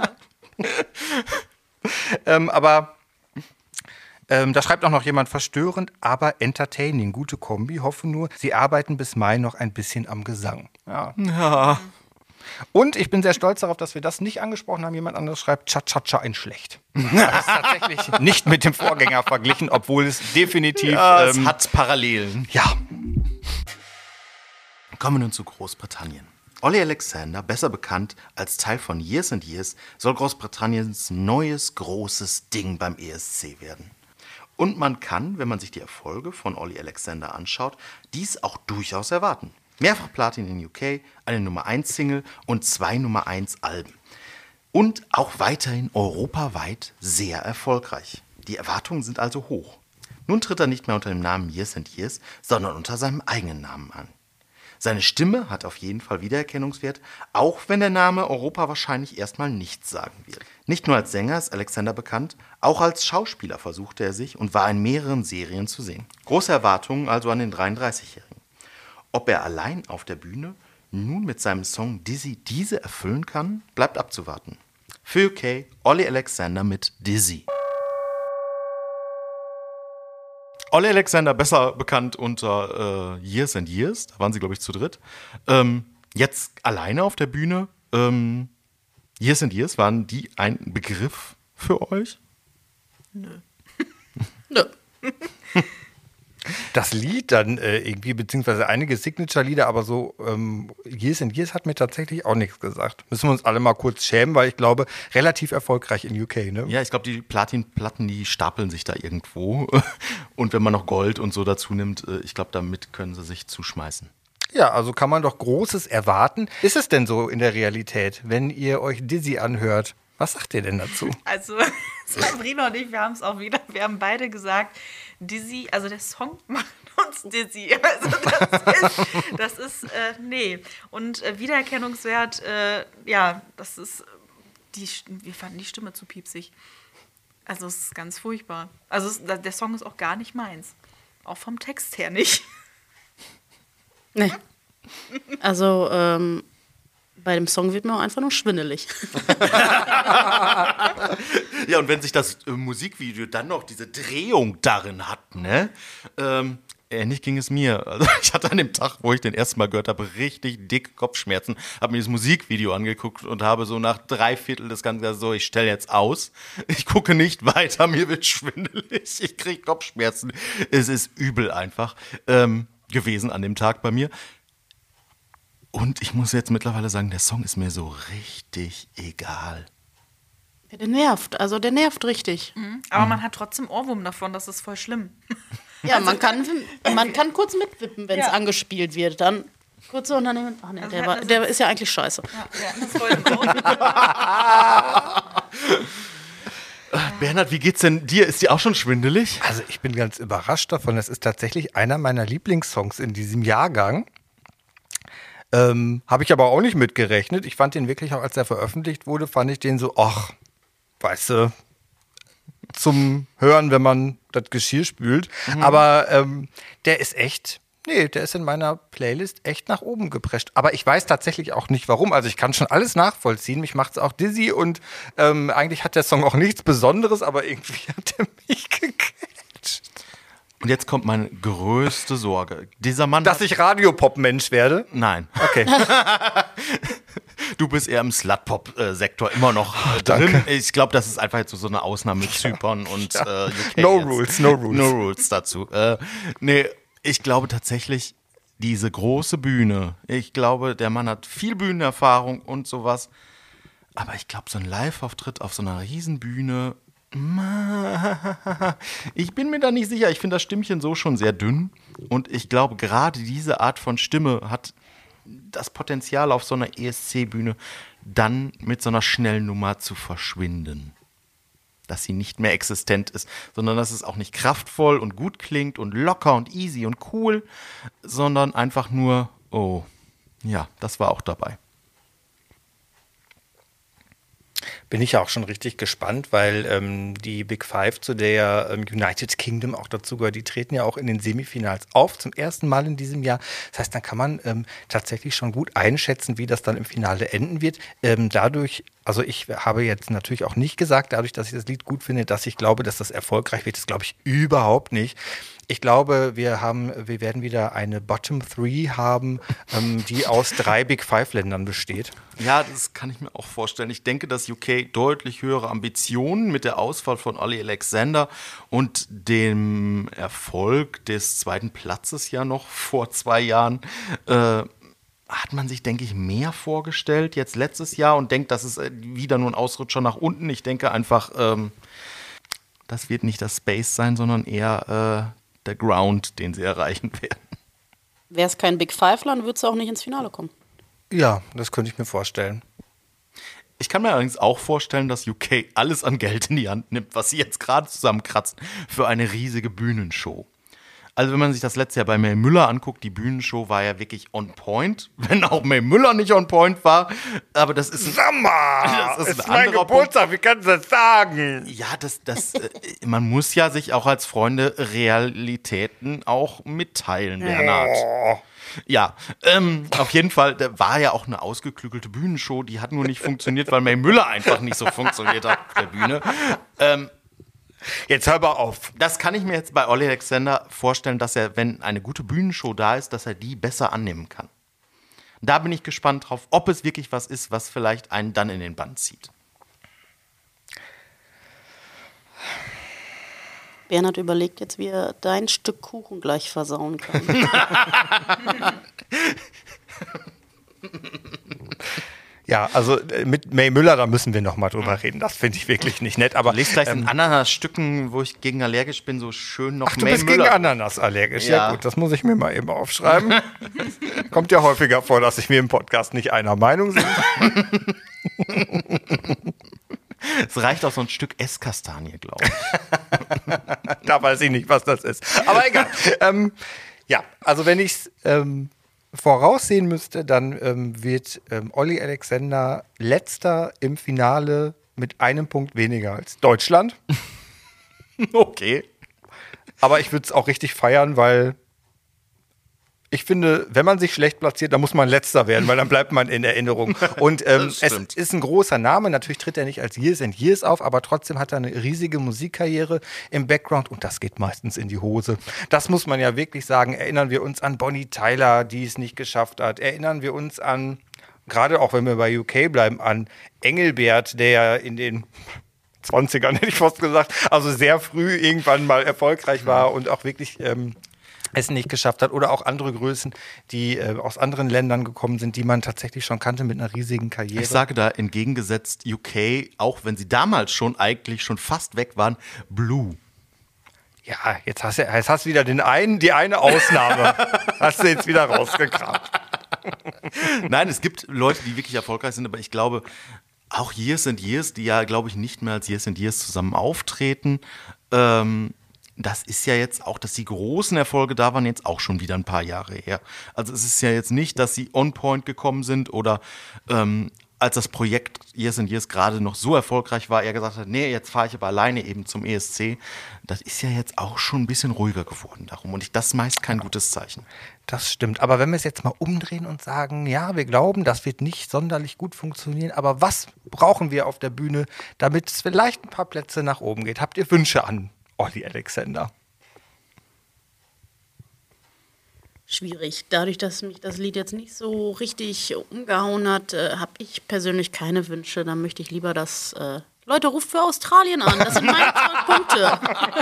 ähm, aber ähm, da schreibt auch noch jemand, verstörend, aber entertaining. Gute Kombi, hoffe nur, sie arbeiten bis Mai noch ein bisschen am Gesang. Ja. Ja. Und ich bin sehr stolz darauf, dass wir das nicht angesprochen haben. Jemand anderes schreibt, Cha-Cha-Cha ein schlecht. Das ist tatsächlich nicht mit dem Vorgänger verglichen, obwohl es definitiv... Ja, es ähm, hat Parallelen. ja. Kommen wir nun zu Großbritannien. Olly Alexander, besser bekannt als Teil von Years and Years, soll Großbritanniens neues großes Ding beim E S C werden. Und man kann, wenn man sich die Erfolge von Olly Alexander anschaut, dies auch durchaus erwarten. Mehrfach Platin in U K, eine Nummer eins Single und zwei Nummer eins Alben. Und auch weiterhin europaweit sehr erfolgreich. Die Erwartungen sind also hoch. Nun tritt er nicht mehr unter dem Namen Years and Years, sondern unter seinem eigenen Namen an. Seine Stimme hat auf jeden Fall Wiedererkennungswert, auch wenn der Name Europa wahrscheinlich erstmal nichts sagen wird. Nicht nur als Sänger ist Alexander bekannt, auch als Schauspieler versuchte er sich und war in mehreren Serien zu sehen. Große Erwartungen also an den dreiunddreißigjährigen. Ob er allein auf der Bühne nun mit seinem Song Dizzy diese erfüllen kann, bleibt abzuwarten. Für U K, Olly Alexander mit Dizzy. Olli Alexander, besser bekannt unter äh, Years and Years, da waren sie, glaube ich, zu dritt. Ähm, jetzt alleine auf der Bühne. Ähm, Years and Years, waren die ein Begriff für euch? Nö. Nö. Das Lied dann äh, irgendwie, beziehungsweise einige Signature-Lieder, aber so ähm, Years and Years hat mir tatsächlich auch nichts gesagt. Müssen wir uns alle mal kurz schämen, weil ich glaube, relativ erfolgreich in U K, ne? Ja, ich glaube, die Platinplatten, die stapeln sich da irgendwo. Und wenn man noch Gold und so dazu nimmt, äh, ich glaube, damit können sie sich zuschmeißen. Ja, also kann man doch Großes erwarten. Ist es denn so in der Realität, wenn ihr euch Dizzy anhört? Was sagt ihr denn dazu? Also, Sabrina und ich, wir haben es auch wieder, wir haben beide gesagt, Dizzy, also der Song macht uns Dizzy. Also das ist, das ist äh, nee. Und äh, Wiedererkennungswert, äh, ja, das ist, die, wir fanden die Stimme zu piepsig. Also es ist ganz furchtbar. Also es, der Song ist auch gar nicht meins. Auch vom Text her nicht. Nee. Also, ähm, bei dem Song wird mir auch einfach nur schwindelig. Ja, und wenn sich das äh, Musikvideo dann noch diese Drehung darin hat, ne? Ähm, ähnlich ging es mir. Also ich hatte an dem Tag, wo ich den ersten Mal gehört habe, richtig dicke Kopfschmerzen, habe mir das Musikvideo angeguckt und habe so nach drei Viertel des Ganzen gesagt, so, ich stelle jetzt aus, ich gucke nicht weiter, mir wird schwindelig, ich kriege Kopfschmerzen. Es ist übel einfach ähm, gewesen an dem Tag bei mir. Und ich muss jetzt mittlerweile sagen, der Song ist mir so richtig egal. Ja, der nervt, also der nervt richtig. Mhm. Aber man hat trotzdem Ohrwurm davon, das ist voll schlimm. Ja, man kann, man kann kurz mitwippen, wenn es Ja. angespielt wird. Dann kurz so und dann nehmen. Ach nee, Also der, wir war, hatten das der jetzt- ist ja eigentlich scheiße. Ja, wir hatten das voll im Auge. Bernhard, wie geht's denn dir? Ist dir auch schon schwindelig? Also ich bin ganz überrascht davon. Das ist tatsächlich einer meiner Lieblingssongs in diesem Jahrgang. Ähm, Habe ich aber auch nicht mitgerechnet. Ich fand den wirklich auch, als er veröffentlicht wurde, fand ich den so, ach, weißt du, zum Hören, wenn man das Geschirr spült. Mhm. Aber ähm, der ist echt, nee, der ist in meiner Playlist echt nach oben geprescht. Aber ich weiß tatsächlich auch nicht, warum. Also ich kann schon alles nachvollziehen. Mich macht es auch dizzy und ähm, eigentlich hat der Song auch nichts Besonderes, aber irgendwie hat er mich gecatcht. Und jetzt kommt meine größte Sorge. Dieser Mann Dass hat, ich Radiopop-Mensch werde? Nein. Okay. Du bist eher im Slut-Pop-Sektor immer noch äh, drin. Ich glaube, das ist einfach jetzt so eine Ausnahme mit Zypern und äh, U K No jetzt. rules, no rules. No rules dazu. Äh, nee, ich glaube tatsächlich, diese große Bühne, ich glaube, der Mann hat viel Bühnenerfahrung und sowas. Aber ich glaube, so ein Live-Auftritt auf so einer Riesenbühne, ich bin mir da nicht sicher. Ich finde das Stimmchen so schon sehr dünn. Und ich glaube, gerade diese Art von Stimme hat das Potenzial, auf so einer E S C-Bühne dann mit so einer schnellen Nummer zu verschwinden. Dass sie nicht mehr existent ist, sondern dass es auch nicht kraftvoll und gut klingt und locker und easy und cool, sondern einfach nur, oh, ja, das war auch dabei. Bin ich ja auch schon richtig gespannt, weil ähm, die Big Five, zu der ähm, United Kingdom auch dazu gehört, die treten ja auch in den Semifinals auf, zum ersten Mal in diesem Jahr. Das heißt, dann kann man ähm, tatsächlich schon gut einschätzen, wie das dann im Finale enden wird. Ähm, dadurch, also ich habe jetzt natürlich auch nicht gesagt, dadurch, dass ich das Lied gut finde, dass ich glaube, dass das erfolgreich wird. Das glaube ich überhaupt nicht. Ich glaube, wir haben, wir werden wieder eine Bottom Three haben, ähm, die aus drei Big Five-Ländern besteht. Ja, das kann ich mir auch vorstellen. Ich denke, dass U K deutlich höhere Ambitionen mit der Auswahl von Olli Alexander und dem Erfolg des zweiten Platzes ja noch vor zwei Jahren äh, hat man sich, denke ich, mehr vorgestellt jetzt letztes Jahr und denkt, das ist wieder nur ein Ausrutscher nach unten. Ich denke einfach, ähm, das wird nicht das Space sein, sondern eher äh, der Ground, den sie erreichen werden. Wäre es kein Big Five-Land, würde es auch nicht ins Finale kommen. Ja, das könnte ich mir vorstellen. Ich kann mir allerdings auch vorstellen, dass U K alles an Geld in die Hand nimmt, was sie jetzt gerade zusammenkratzen, für eine riesige Bühnenshow. Also wenn man sich das letzte Jahr bei May Müller anguckt, die Bühnenshow war ja wirklich on point, wenn auch May Müller nicht on point war, aber das ist ein, Sag mal, das ist ist ein mein anderer Geburtstag, wie kannst du das sagen? Ja, das, das, äh, man muss ja sich auch als Freunde Realitäten auch mitteilen, Bernhard. Oh. Ja, ähm, auf jeden Fall, da war ja auch eine ausgeklügelte Bühnenshow, die hat nur nicht funktioniert, weil May Müller einfach nicht so funktioniert hat auf der Bühne. Ähm, Jetzt hör mal auf. Das kann ich mir jetzt bei Olli Alexander vorstellen, dass er, wenn eine gute Bühnenshow da ist, dass er die besser annehmen kann. Da bin ich gespannt drauf, ob es wirklich was ist, was vielleicht einen dann in den Bann zieht. Bernhard überlegt jetzt, wie er dein Stück Kuchen gleich versauen kann. Ja, also mit May Müller, da müssen wir noch mal drüber reden. Das finde ich wirklich nicht nett. Aber Lest gleich ähm, in Ananasstücken, wo ich gegen allergisch bin, so schön noch ach, du May bist Müller. gegen Ananas allergisch. Ja. Ja. Gut, das muss ich mir mal eben aufschreiben. Kommt ja häufiger vor, dass ich mir im Podcast nicht einer Meinung sind. Es reicht auch so ein Stück Esskastanie, glaube ich. Da weiß ich nicht, was das ist. Aber egal. ähm, ja, also wenn ich es ähm, voraussehen müsste, dann ähm, wird ähm, Olli Alexander letzter im Finale mit einem Punkt weniger als Deutschland. Okay. Aber ich würde es auch richtig feiern, weil ich finde, wenn man sich schlecht platziert, dann muss man Letzter werden, weil dann bleibt man in Erinnerung. Und ähm, Das es stimmt. ist ein großer Name. Natürlich tritt er nicht als Years and Years auf, aber trotzdem hat er eine riesige Musikkarriere im Background und das geht meistens in die Hose. Das muss man ja wirklich sagen. Erinnern wir uns an Bonnie Tyler, die es nicht geschafft hat. Erinnern wir uns an, gerade auch wenn wir bei U K bleiben, an Engelbert, der ja in den zwanzigern, hätte ich fast gesagt, also sehr früh irgendwann mal erfolgreich war und auch wirklich ähm, es nicht geschafft hat. Oder auch andere Größen, die äh, aus anderen Ländern gekommen sind, die man tatsächlich schon kannte mit einer riesigen Karriere. Ich sage da entgegengesetzt U K, auch wenn sie damals schon eigentlich schon fast weg waren, Blue. Ja, jetzt hast du jetzt hast du wieder den einen, die eine Ausnahme. Hast du jetzt wieder rausgekramt. Nein, es gibt Leute, die wirklich erfolgreich sind, aber ich glaube, auch Years and Years, die ja, glaube ich, nicht mehr als Years and Years zusammen auftreten, ähm, das ist ja jetzt auch, dass die großen Erfolge da waren, jetzt auch schon wieder ein paar Jahre her. Also es ist ja jetzt nicht, dass sie on point gekommen sind oder ähm, als das Projekt Years and Years gerade noch so erfolgreich war, er gesagt hat, nee, jetzt fahre ich aber alleine eben zum E S C. Das ist ja jetzt auch schon ein bisschen ruhiger geworden darum. Und ich, das ist meist kein gutes Zeichen. Das stimmt. Aber wenn wir es jetzt mal umdrehen und sagen, ja, wir glauben, das wird nicht sonderlich gut funktionieren, aber was brauchen wir auf der Bühne, damit es vielleicht ein paar Plätze nach oben geht? Habt ihr Wünsche an Olli Alexander? Schwierig. Dadurch, dass mich das Lied jetzt nicht so richtig umgehauen hat, äh, habe ich persönlich keine Wünsche. Dann möchte ich lieber, dass äh, Leute, ruft für Australien an. Das sind meine zwei Punkte.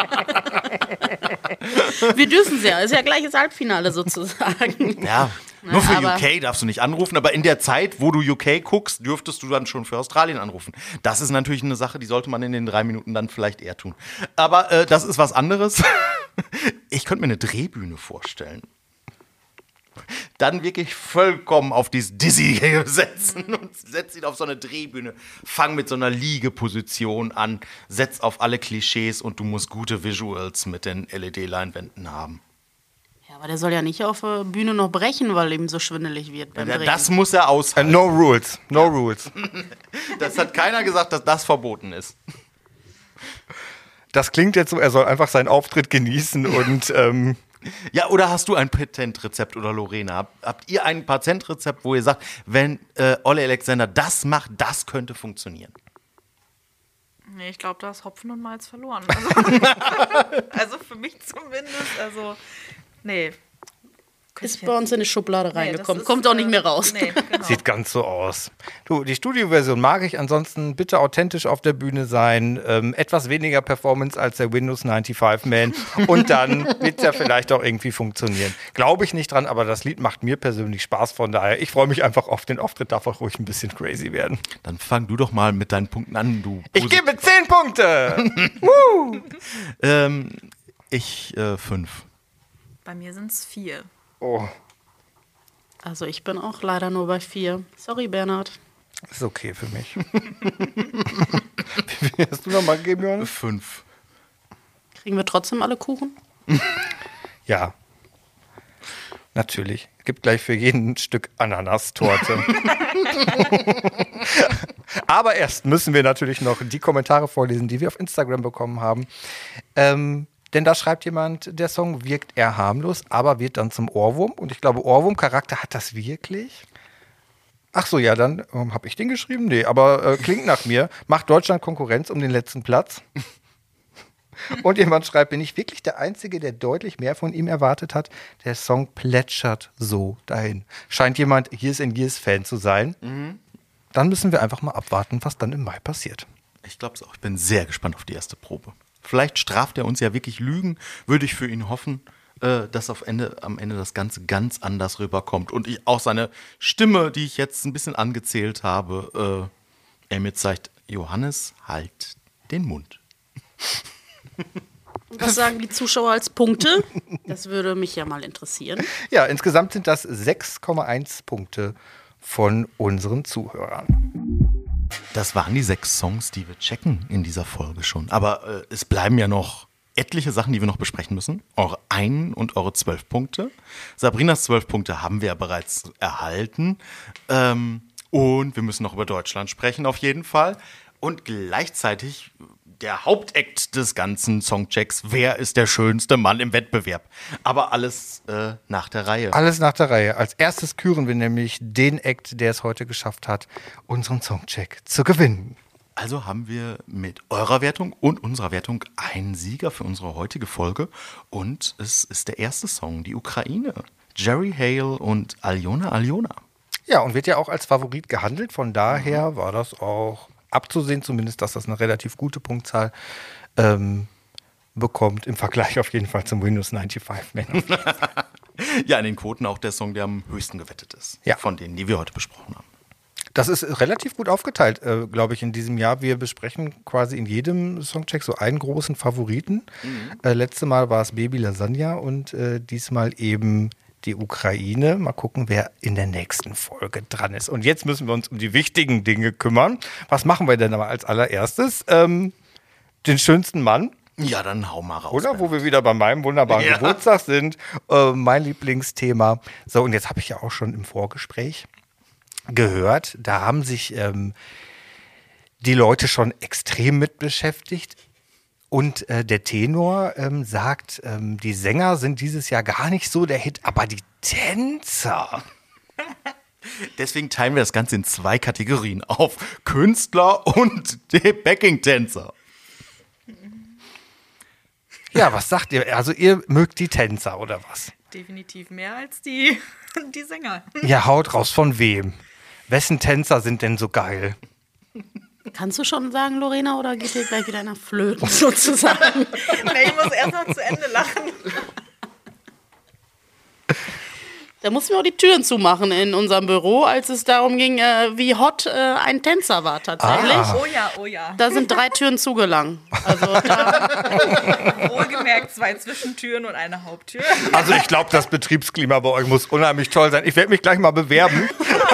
Wir dürfen es ja. Ist ja gleiches Halbfinale sozusagen. Ja, nur für aber- U K darfst du nicht anrufen, aber in der Zeit, wo du U K guckst, dürftest du dann schon für Australien anrufen. Das ist natürlich eine Sache, die sollte man in den drei Minuten dann vielleicht eher tun. Aber äh, das ist was anderes. Ich könnte mir eine Drehbühne vorstellen. Dann wirklich vollkommen auf dieses Dizzy setzen und setz ihn auf so eine Drehbühne. Fang mit so einer Liegeposition an, setz auf alle Klischees und du musst gute Visuals mit den L E D-Leinwänden haben. Ja, aber der soll ja nicht auf der Bühne noch brechen, weil ihm so schwindelig wird beim Drehen. Das muss er Äh, aushalten. no rules, no rules. Das hat keiner gesagt, dass das verboten ist. Das klingt jetzt so, er soll einfach seinen Auftritt genießen und ähm, Ja, oder hast du ein Patentrezept oder Lorena? Habt, habt ihr ein Patentrezept, wo ihr sagt, wenn äh, Olli Alexander das macht, das könnte funktionieren? Nee, ich glaube, da ist Hopfen und Malz verloren. Also, also für mich zumindest. Also, nee. Ist bei uns in die Schublade Nee, reingekommen. das ist, Kommt auch nicht äh, mehr raus. Nee, genau. sieht ganz so aus. Du, die Studioversion mag ich, ansonsten bitte authentisch auf der Bühne sein, ähm, etwas weniger Performance als der Windows fünfundneunzig Man und dann wird es ja vielleicht auch irgendwie funktionieren. Glaube ich nicht dran, aber das Lied macht mir persönlich Spaß, von daher, ich freue mich einfach auf den Auftritt, darf auch ruhig ein bisschen crazy werden. Dann fang du doch mal mit deinen Punkten an, du. Ich Posi- gebe zehn Punkte! ähm, ich äh, fünf. Bei mir sind es vier. Oh, Also ich bin auch leider nur bei vier. Sorry, Bernhard. ist okay für mich. Wie viel hast du nochmal gegeben, Johannes? Fünf. Kriegen wir trotzdem alle Kuchen? Ja. Natürlich. Gibt gleich für jeden ein Stück Ananas-Torte. Aber erst müssen wir natürlich noch die Kommentare vorlesen, die wir auf Instagram bekommen haben. Ähm, denn da schreibt jemand, der Song wirkt eher harmlos, aber wird dann zum Ohrwurm. Und ich glaube, Ohrwurm-Charakter hat das wirklich. Ach so, ja, dann ähm, habe ich den geschrieben? Nee, aber äh, klingt nach mir. Macht Deutschland Konkurrenz um den letzten Platz. Und jemand schreibt, bin ich wirklich der Einzige, der deutlich mehr von ihm erwartet hat? Der Song plätschert so dahin. Scheint jemand Years and Years Fan zu sein. Mhm. Dann müssen wir einfach mal abwarten, was dann im Mai passiert. Ich glaube es auch. Ich bin sehr gespannt auf die erste Probe. Vielleicht straft er uns ja wirklich Lügen. Würde ich für ihn hoffen, äh, dass auf Ende, am Ende das Ganze ganz anders rüberkommt. Und ich auch seine Stimme, die ich jetzt ein bisschen angezählt habe, äh, er mir zeigt, Johannes, halt den Mund. Was sagen die Zuschauer als Punkte? Das würde mich ja mal interessieren. Ja, insgesamt sind das sechs Komma eins Punkte von unseren Zuhörern. Das waren die sechs Songs, die wir checken in dieser Folge schon. Aber äh, es bleiben ja noch etliche Sachen, die wir noch besprechen müssen. Eure ein- und eure zwölf Punkte. Sabrinas zwölf Punkte haben wir ja bereits erhalten. Ähm, und wir müssen noch über Deutschland sprechen, auf jeden Fall. Und gleichzeitig der Hauptakt des ganzen Songchecks, wer ist der schönste Mann im Wettbewerb? Aber alles äh, nach der Reihe. Alles nach der Reihe. Als erstes küren wir nämlich den Act, der es heute geschafft hat, unseren Songcheck zu gewinnen. Also haben wir mit eurer Wertung und unserer Wertung einen Sieger für unsere heutige Folge. Und es ist der erste Song, die Ukraine. Jerry Hale und Aljona Aljona. Ja, und wird ja auch als Favorit gehandelt. Von daher war das auch abzusehen, zumindest, dass das eine relativ gute Punktzahl ähm, bekommt. Im Vergleich auf jeden Fall zum Windows fünfundneunzig Man. Ja, in den Quoten auch der Song, der am höchsten gewettet ist. Ja. Von denen, die wir heute besprochen haben. Das ist relativ gut aufgeteilt, äh, glaube ich, in diesem Jahr. Wir besprechen quasi in jedem Songcheck so einen großen Favoriten. Mhm. Äh, letztes Mal war es Baby Lasagna und äh, diesmal eben die Ukraine. Mal gucken, wer in der nächsten Folge dran ist. Und jetzt müssen wir uns um die wichtigen Dinge kümmern. Was machen wir denn aber als allererstes? Ähm, den schönsten Mann. Ja, dann hau mal raus. Oder? Wo wir wieder bei meinem wunderbaren ja. Geburtstag sind. Äh, mein Lieblingsthema. So, und jetzt habe ich ja auch schon im Vorgespräch gehört, da haben sich ähm, die Leute schon extrem mit beschäftigt. Und äh, der Tenor ähm, sagt, ähm, die Sänger sind dieses Jahr gar nicht so der Hit, aber die Tänzer. Deswegen teilen wir das Ganze in zwei Kategorien auf. Künstler und die Backing-Tänzer. Ja, was sagt ihr? Also ihr mögt die Tänzer, oder was? Definitiv mehr als die, die Sänger. Ja, haut raus. Von wem? Wessen Tänzer sind denn so geil? Kannst du schon sagen, Lorena, oder geht dir gleich wieder einer flöten sozusagen? Nee, ich muss erst noch zu Ende lachen. Da mussten wir auch die Türen zumachen in unserem Büro, als es darum ging, äh, wie hot äh, ein Tänzer war tatsächlich. Ah. Oh ja, oh ja. Da sind drei Türen zugelangt. Also da Wohlgemerkt zwei Zwischentüren und eine Haupttür. Also ich glaube, das Betriebsklima bei euch muss unheimlich toll sein. Ich werde mich gleich mal bewerben.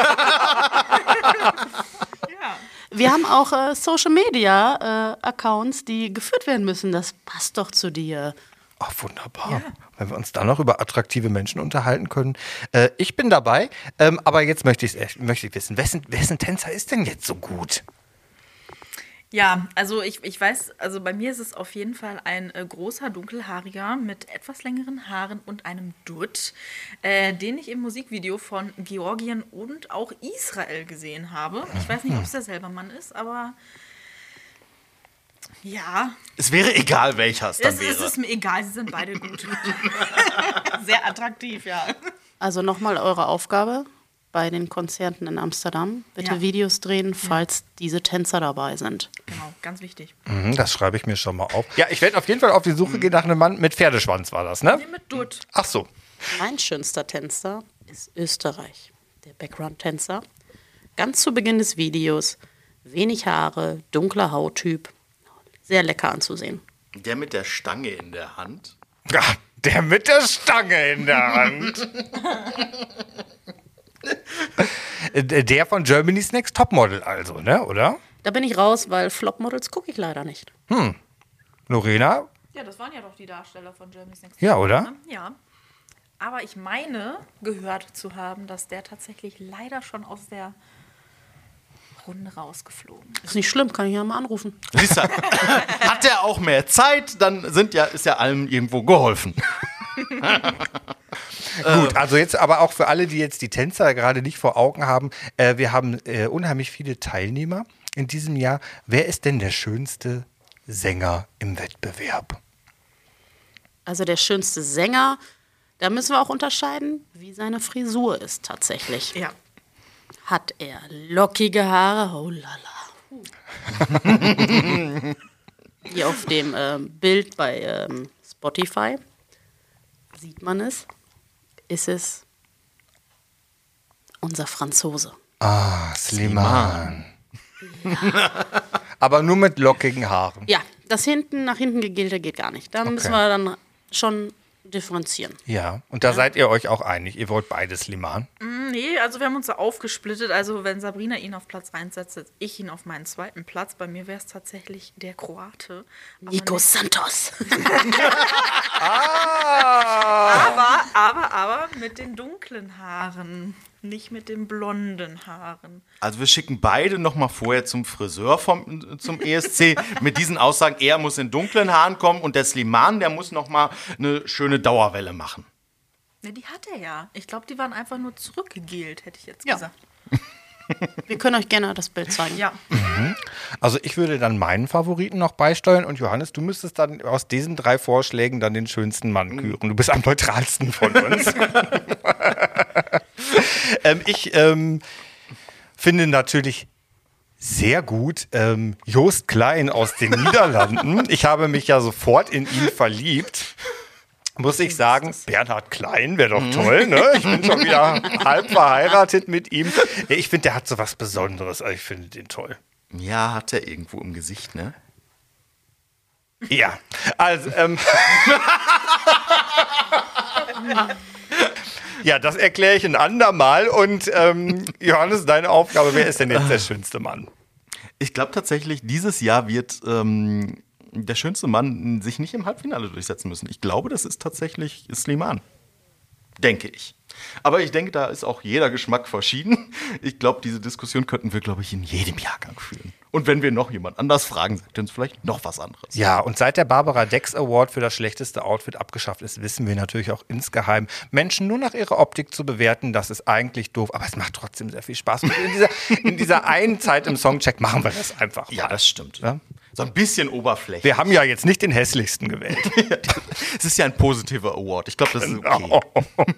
wir haben auch äh, Social-Media-Accounts, äh, die geführt werden müssen. Das passt doch zu dir. Ach, wunderbar. Ja. Wenn wir uns dann noch über attraktive Menschen unterhalten können. Äh, ich bin dabei, ähm, aber jetzt möchte ich möchte ich wissen, wessen, wessen Tänzer ist denn jetzt so gut? Ja, also ich, ich weiß, also bei mir ist es auf jeden Fall ein äh, großer, dunkelhaariger mit etwas längeren Haaren und einem Dutt, äh, den ich im Musikvideo von Georgien und auch Israel gesehen habe. Ich weiß nicht, ob es derselbe Mann ist, aber ja. Es wäre egal, welcher es dann es, wäre. Es ist mir egal, sie sind beide gut. Sehr attraktiv, ja. Also nochmal eure Aufgabe bei den Konzerten in Amsterdam. Bitte Ja. Videos drehen, falls ja. diese Tänzer dabei sind. Genau, ganz wichtig. Mhm, das schreibe ich mir schon mal auf. Ja, ich werde auf jeden Fall auf die Suche mhm. gehen nach einem Mann mit Pferdeschwanz, war das, ne? Nee, mit Dutt. Ach so. Mein schönster Tänzer ist Österreich. Der Background-Tänzer. Ganz zu Beginn des Videos. Wenig Haare, dunkler Hauttyp. Sehr lecker anzusehen. Der mit der Stange in der Hand. Ja, der mit der Stange in der Hand. Der von Germany's Next Topmodel also, ne, oder? Da bin ich raus, weil Flop-Models gucke ich leider nicht. Hm. Lorena? Ja, das waren ja doch die Darsteller von Germany's Next Ja, oder? Ja. Aber ich meine, gehört zu haben, dass der tatsächlich leider schon aus der Runde rausgeflogen ist. Ist nicht schlimm, kann ich ja mal anrufen. Siehst du, hat er auch mehr Zeit, dann sind ja, ist ja allen irgendwo geholfen. Gut, also jetzt aber auch für alle, die jetzt die Tänzer gerade nicht vor Augen haben, äh, wir haben äh, unheimlich viele Teilnehmer in diesem Jahr. Wer ist denn der schönste Sänger im Wettbewerb? Also der schönste Sänger, da müssen wir auch unterscheiden, wie seine Frisur ist tatsächlich. Ja. Hat er lockige Haare? Oh lala. Hier auf dem ähm, Bild bei ähm, Spotify sieht man es. Ist es unser Franzose. Ah, Slimane. Ja. Aber nur mit lockigen Haaren. Ja, das hinten nach hinten gegelte geht gar nicht. Da Okay. müssen wir dann schon differenzieren. Ja, und da seid ihr euch auch einig. Ihr wollt beide Slimane. Nee, also wir haben uns so aufgesplittet. Also wenn Sabrina ihn auf Platz eins setzt, setze ich ihn auf meinen zweiten Platz. Bei mir wäre es tatsächlich der Kroate. Aber Nico nicht- Santos. Aber, aber, aber mit den dunklen Haaren. Nicht mit den blonden Haaren. Also wir schicken beide noch mal vorher zum Friseur vom, zum E S C mit diesen Aussagen, er muss in dunklen Haaren kommen und der Slimane, der muss noch mal eine schöne Dauerwelle machen. Ne, die hat er ja. Ich glaube, die waren einfach nur zurückgegelt, hätte ich jetzt Ja. gesagt. Wir können euch gerne das Bild zeigen. Ja. Also ich würde dann meinen Favoriten noch beisteuern und Johannes, du müsstest dann aus diesen drei Vorschlägen dann den schönsten Mann küren. Du bist am neutralsten von uns. ähm, ich ähm, finde natürlich sehr gut ähm, Joost Klein aus den Niederlanden. Ich habe mich ja sofort in ihn verliebt. Muss ich sagen, Bernhard Klein wäre doch toll, ne? Ich bin schon wieder halb verheiratet mit ihm. Ich finde, der hat so was Besonderes. Also ich finde den toll. Ja, hat er irgendwo im Gesicht, ne? Ja, also, ähm. Ja, das erkläre ich ein andermal. Und ähm, Johannes, deine Aufgabe, wer ist denn jetzt der schönste Mann? Ich glaube tatsächlich, dieses Jahr wird ähm, der schönste Mann sich nicht im Halbfinale durchsetzen müssen. Ich glaube, das ist tatsächlich Slimane. Denke ich. Aber ich denke, da ist auch jeder Geschmack verschieden. Ich glaube, diese Diskussion könnten wir, glaube ich, in jedem Jahrgang führen. Und wenn wir noch jemand anders fragen, sagt uns vielleicht noch was anderes. Ja, und seit der Barbara Dex Award für das schlechteste Outfit abgeschafft ist, wissen wir natürlich auch insgeheim, Menschen nur nach ihrer Optik zu bewerten, das ist eigentlich doof, aber es macht trotzdem sehr viel Spaß. Und in dieser, in dieser einen Zeit im Songcheck machen wir das einfach mal. Ja, das stimmt. Ja? So ein bisschen Oberfläche. Wir haben ja jetzt nicht den hässlichsten gewählt. Es ist ja ein positiver Award. Ich glaube, das ist okay. Oh.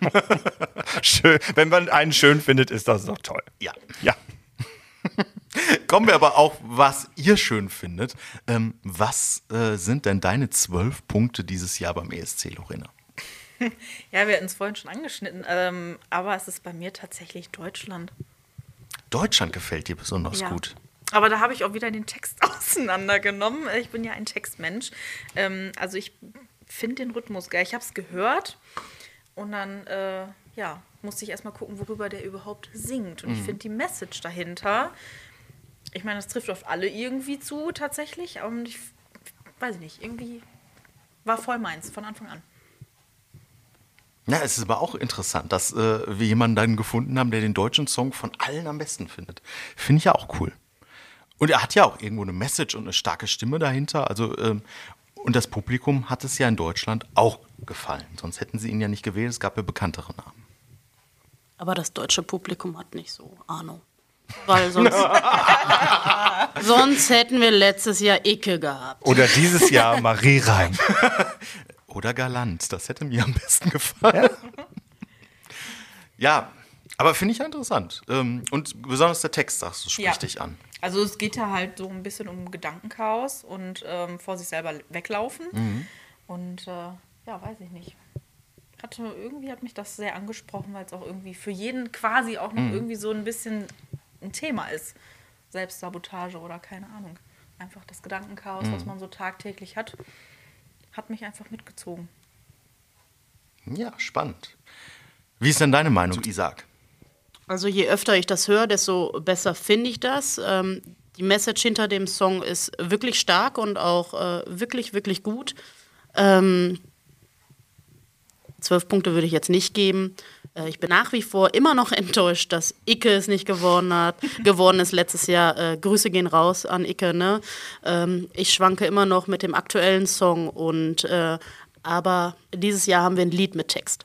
Schön. Wenn man einen schön findet, ist das doch toll. Ja. Ja. Kommen wir aber auch, was ihr schön findet. Ähm, was äh, sind denn deine zwölf Punkte dieses Jahr beim E S C, Lorena? Ja, wir hatten es vorhin schon angeschnitten, ähm, aber es ist bei mir tatsächlich Deutschland. Deutschland gefällt dir besonders Ja. gut. Aber da habe ich auch wieder den Text auseinandergenommen. Ich bin ja ein Textmensch. Ähm, also ich finde den Rhythmus geil. Ich habe es gehört und dann äh, ja, musste ich erstmal gucken, worüber der überhaupt singt. Und ich finde die Message dahinter, ich meine, das trifft auf alle irgendwie zu tatsächlich. Und ich weiß ich nicht, irgendwie war voll meins von Anfang an. Ja, es ist aber auch interessant, dass äh, wir jemanden dann gefunden haben, der den deutschen Song von allen am besten findet. Finde ich ja auch cool. Und er hat ja auch irgendwo eine Message und eine starke Stimme dahinter. Also, ähm, und das Publikum hat es ja in Deutschland auch gefallen. Sonst hätten sie ihn ja nicht gewählt. Es gab ja bekanntere Namen. Aber das deutsche Publikum hat nicht so Ahnung. Weil sonst, sonst hätten wir letztes Jahr Icke gehabt. Oder dieses Jahr Marie Reim. Oder Galant. Das hätte mir am besten gefallen. Ja, aber finde ich ja interessant. Ähm, und besonders der Text, sagst du, spricht Ja. dich an. Also es geht ja halt so ein bisschen um Gedankenchaos und ähm, vor sich selber weglaufen. Und äh, ja, weiß ich nicht. Hatte, irgendwie hat mich das sehr angesprochen, weil es auch irgendwie für jeden quasi auch noch irgendwie so ein bisschen ein Thema ist. Selbstsabotage oder keine Ahnung. Einfach das Gedankenchaos, was man so tagtäglich hat, hat mich einfach mitgezogen. Ja, spannend. Wie ist denn deine Meinung zu Isaac? Also je öfter ich das höre, desto besser finde ich das. Ähm, die Message hinter dem Song ist wirklich stark und auch äh, wirklich, wirklich gut. Ähm, zwölf Punkte würde ich jetzt nicht geben. Äh, ich bin nach wie vor immer noch enttäuscht, dass Icke es nicht gewonnen hat. Gewonnen ist letztes Jahr. Äh, Grüße gehen raus an Icke. Ne? Ähm, ich schwanke immer noch mit dem aktuellen Song. Und, äh, aber dieses Jahr haben wir ein Lied mit Text.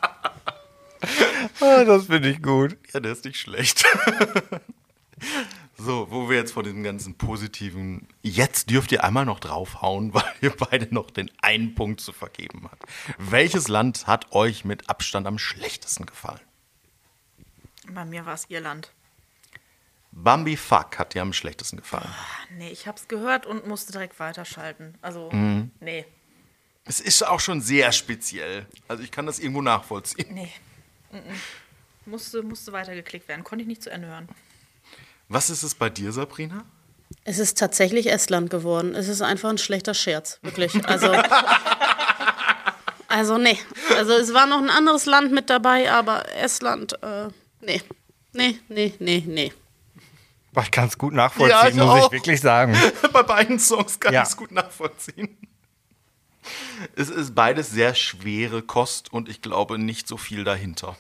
Ah, das finde ich gut. Ja, der ist nicht schlecht. So, wo wir jetzt vor diesem ganzen positiven, jetzt dürft ihr einmal noch draufhauen, weil ihr beide noch den einen Punkt zu vergeben habt. Welches Land hat euch mit Abstand am schlechtesten gefallen? Bei mir war es Irland. Bambi Fuck hat dir am schlechtesten gefallen. Nee, ich hab's gehört und musste direkt weiterschalten. Also, Mhm. nee, Es ist auch schon sehr speziell. Also ich kann das irgendwo nachvollziehen. nee. Mm-mm. Musste, musste weitergeklickt werden. Konnte ich nicht zu Ende hören. Was ist es bei dir, Sabrina? Es ist tatsächlich Estland geworden. Es ist einfach ein schlechter Scherz, wirklich. Also, also nee. Also es war noch ein anderes Land mit dabei, aber Estland, äh, nee. Nee, nee, nee, nee. Aber ich kann es gut nachvollziehen, Ja, ich muss auch. ich wirklich sagen. Bei beiden Songs kann Ja. ich es gut nachvollziehen. Es ist beides sehr schwere Kost und ich glaube nicht so viel dahinter.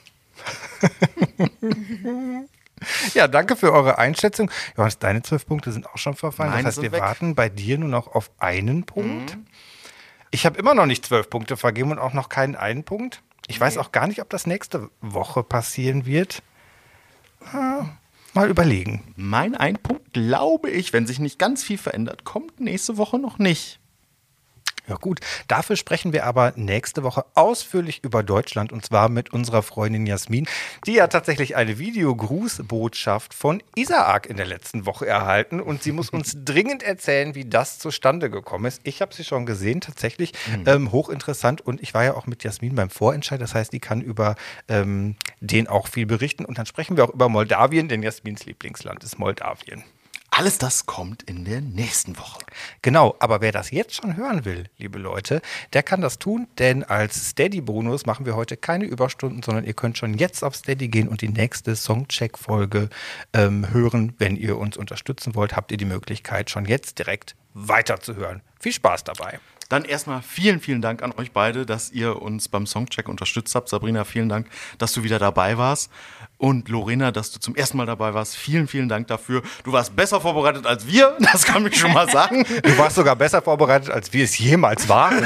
Ja, danke für eure Einschätzung. Johannes, deine zwölf Punkte sind auch schon verfallen. Meine das heißt, sind wir weg. warten bei dir nur noch auf einen Punkt. Ich habe immer noch nicht zwölf Punkte vergeben und auch noch keinen einen Punkt. Ich weiß auch gar nicht, ob das nächste Woche passieren wird. Ah, mal überlegen. Mein Einpunkt, glaube ich, wenn sich nicht ganz viel verändert, kommt nächste Woche noch nicht. Ja gut, dafür sprechen wir aber nächste Woche ausführlich über Deutschland und zwar mit unserer Freundin Jasmin, die hat tatsächlich eine Videogrußbotschaft von Isaak in der letzten Woche erhalten und sie muss uns dringend erzählen, wie das zustande gekommen ist. Ich habe sie schon gesehen, tatsächlich ähm, hochinteressant und ich war ja auch mit Jasmin beim Vorentscheid, das heißt, die kann über ähm, den auch viel berichten und dann sprechen wir auch über Moldawien, denn Jasmins Lieblingsland ist Moldawien. Alles das kommt in der nächsten Woche. Genau, aber wer das jetzt schon hören will, liebe Leute, der kann das tun, denn als Steady-Bonus machen wir heute keine Überstunden, sondern ihr könnt schon jetzt auf Steady gehen und die nächste Songcheck-Folge ähm, hören. Wenn ihr uns unterstützen wollt, habt ihr die Möglichkeit, schon jetzt direkt weiterzuhören. Viel Spaß dabei. Dann erstmal vielen, vielen Dank an euch beide, dass ihr uns beim Songcheck unterstützt habt. Sabrina, vielen Dank, dass du wieder dabei warst. Und Lorena, dass du zum ersten Mal dabei warst. Vielen, vielen Dank dafür. Du warst besser vorbereitet als wir, das kann ich schon mal sagen. Du warst sogar besser vorbereitet, als wir es jemals waren.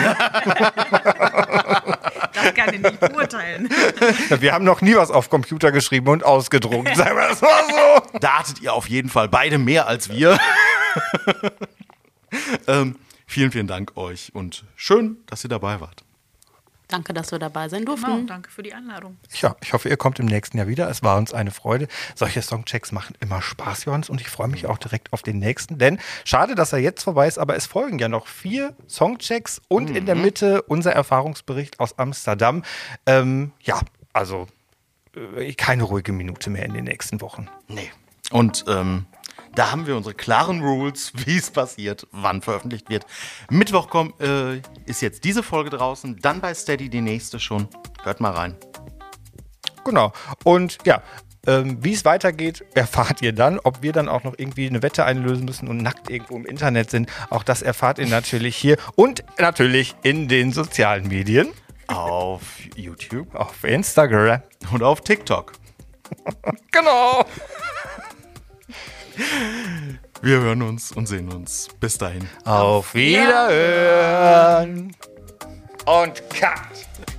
Das kann ich nicht beurteilen. Wir haben noch nie was auf Computer geschrieben und ausgedruckt. Sagen wir das mal so. Da hattet ihr auf jeden Fall beide mehr als wir. ähm, vielen, vielen Dank euch und schön, dass ihr dabei wart. Danke, dass wir dabei sein durften. Genau, danke für die Einladung. Ja, ich hoffe, ihr kommt im nächsten Jahr wieder. Es war uns eine Freude. Solche Songchecks machen immer Spaß, Johannes, und ich freue mich auch direkt auf den nächsten. Denn schade, dass er jetzt vorbei ist, aber es folgen ja noch vier Songchecks und mhm. in der Mitte unser Erfahrungsbericht aus Amsterdam. Ähm, ja, also äh, keine ruhige Minute mehr in den nächsten Wochen. Nee. Und ähm, da haben wir unsere klaren Rules, wie es passiert, wann veröffentlicht wird. Mittwoch kommt, äh, ist jetzt diese Folge draußen, dann bei Steady die nächste schon. Hört mal rein. Genau. Und ja, ähm, wie es weitergeht, erfahrt ihr dann. Ob wir dann auch noch irgendwie eine Wette einlösen müssen und nackt irgendwo im Internet sind, auch das erfahrt ihr natürlich hier und natürlich in den sozialen Medien. Auf YouTube Auf Instagram. und auf TikTok. Genau. Wir hören uns und sehen uns. Bis dahin. Auf Wiederhören. Und Cut.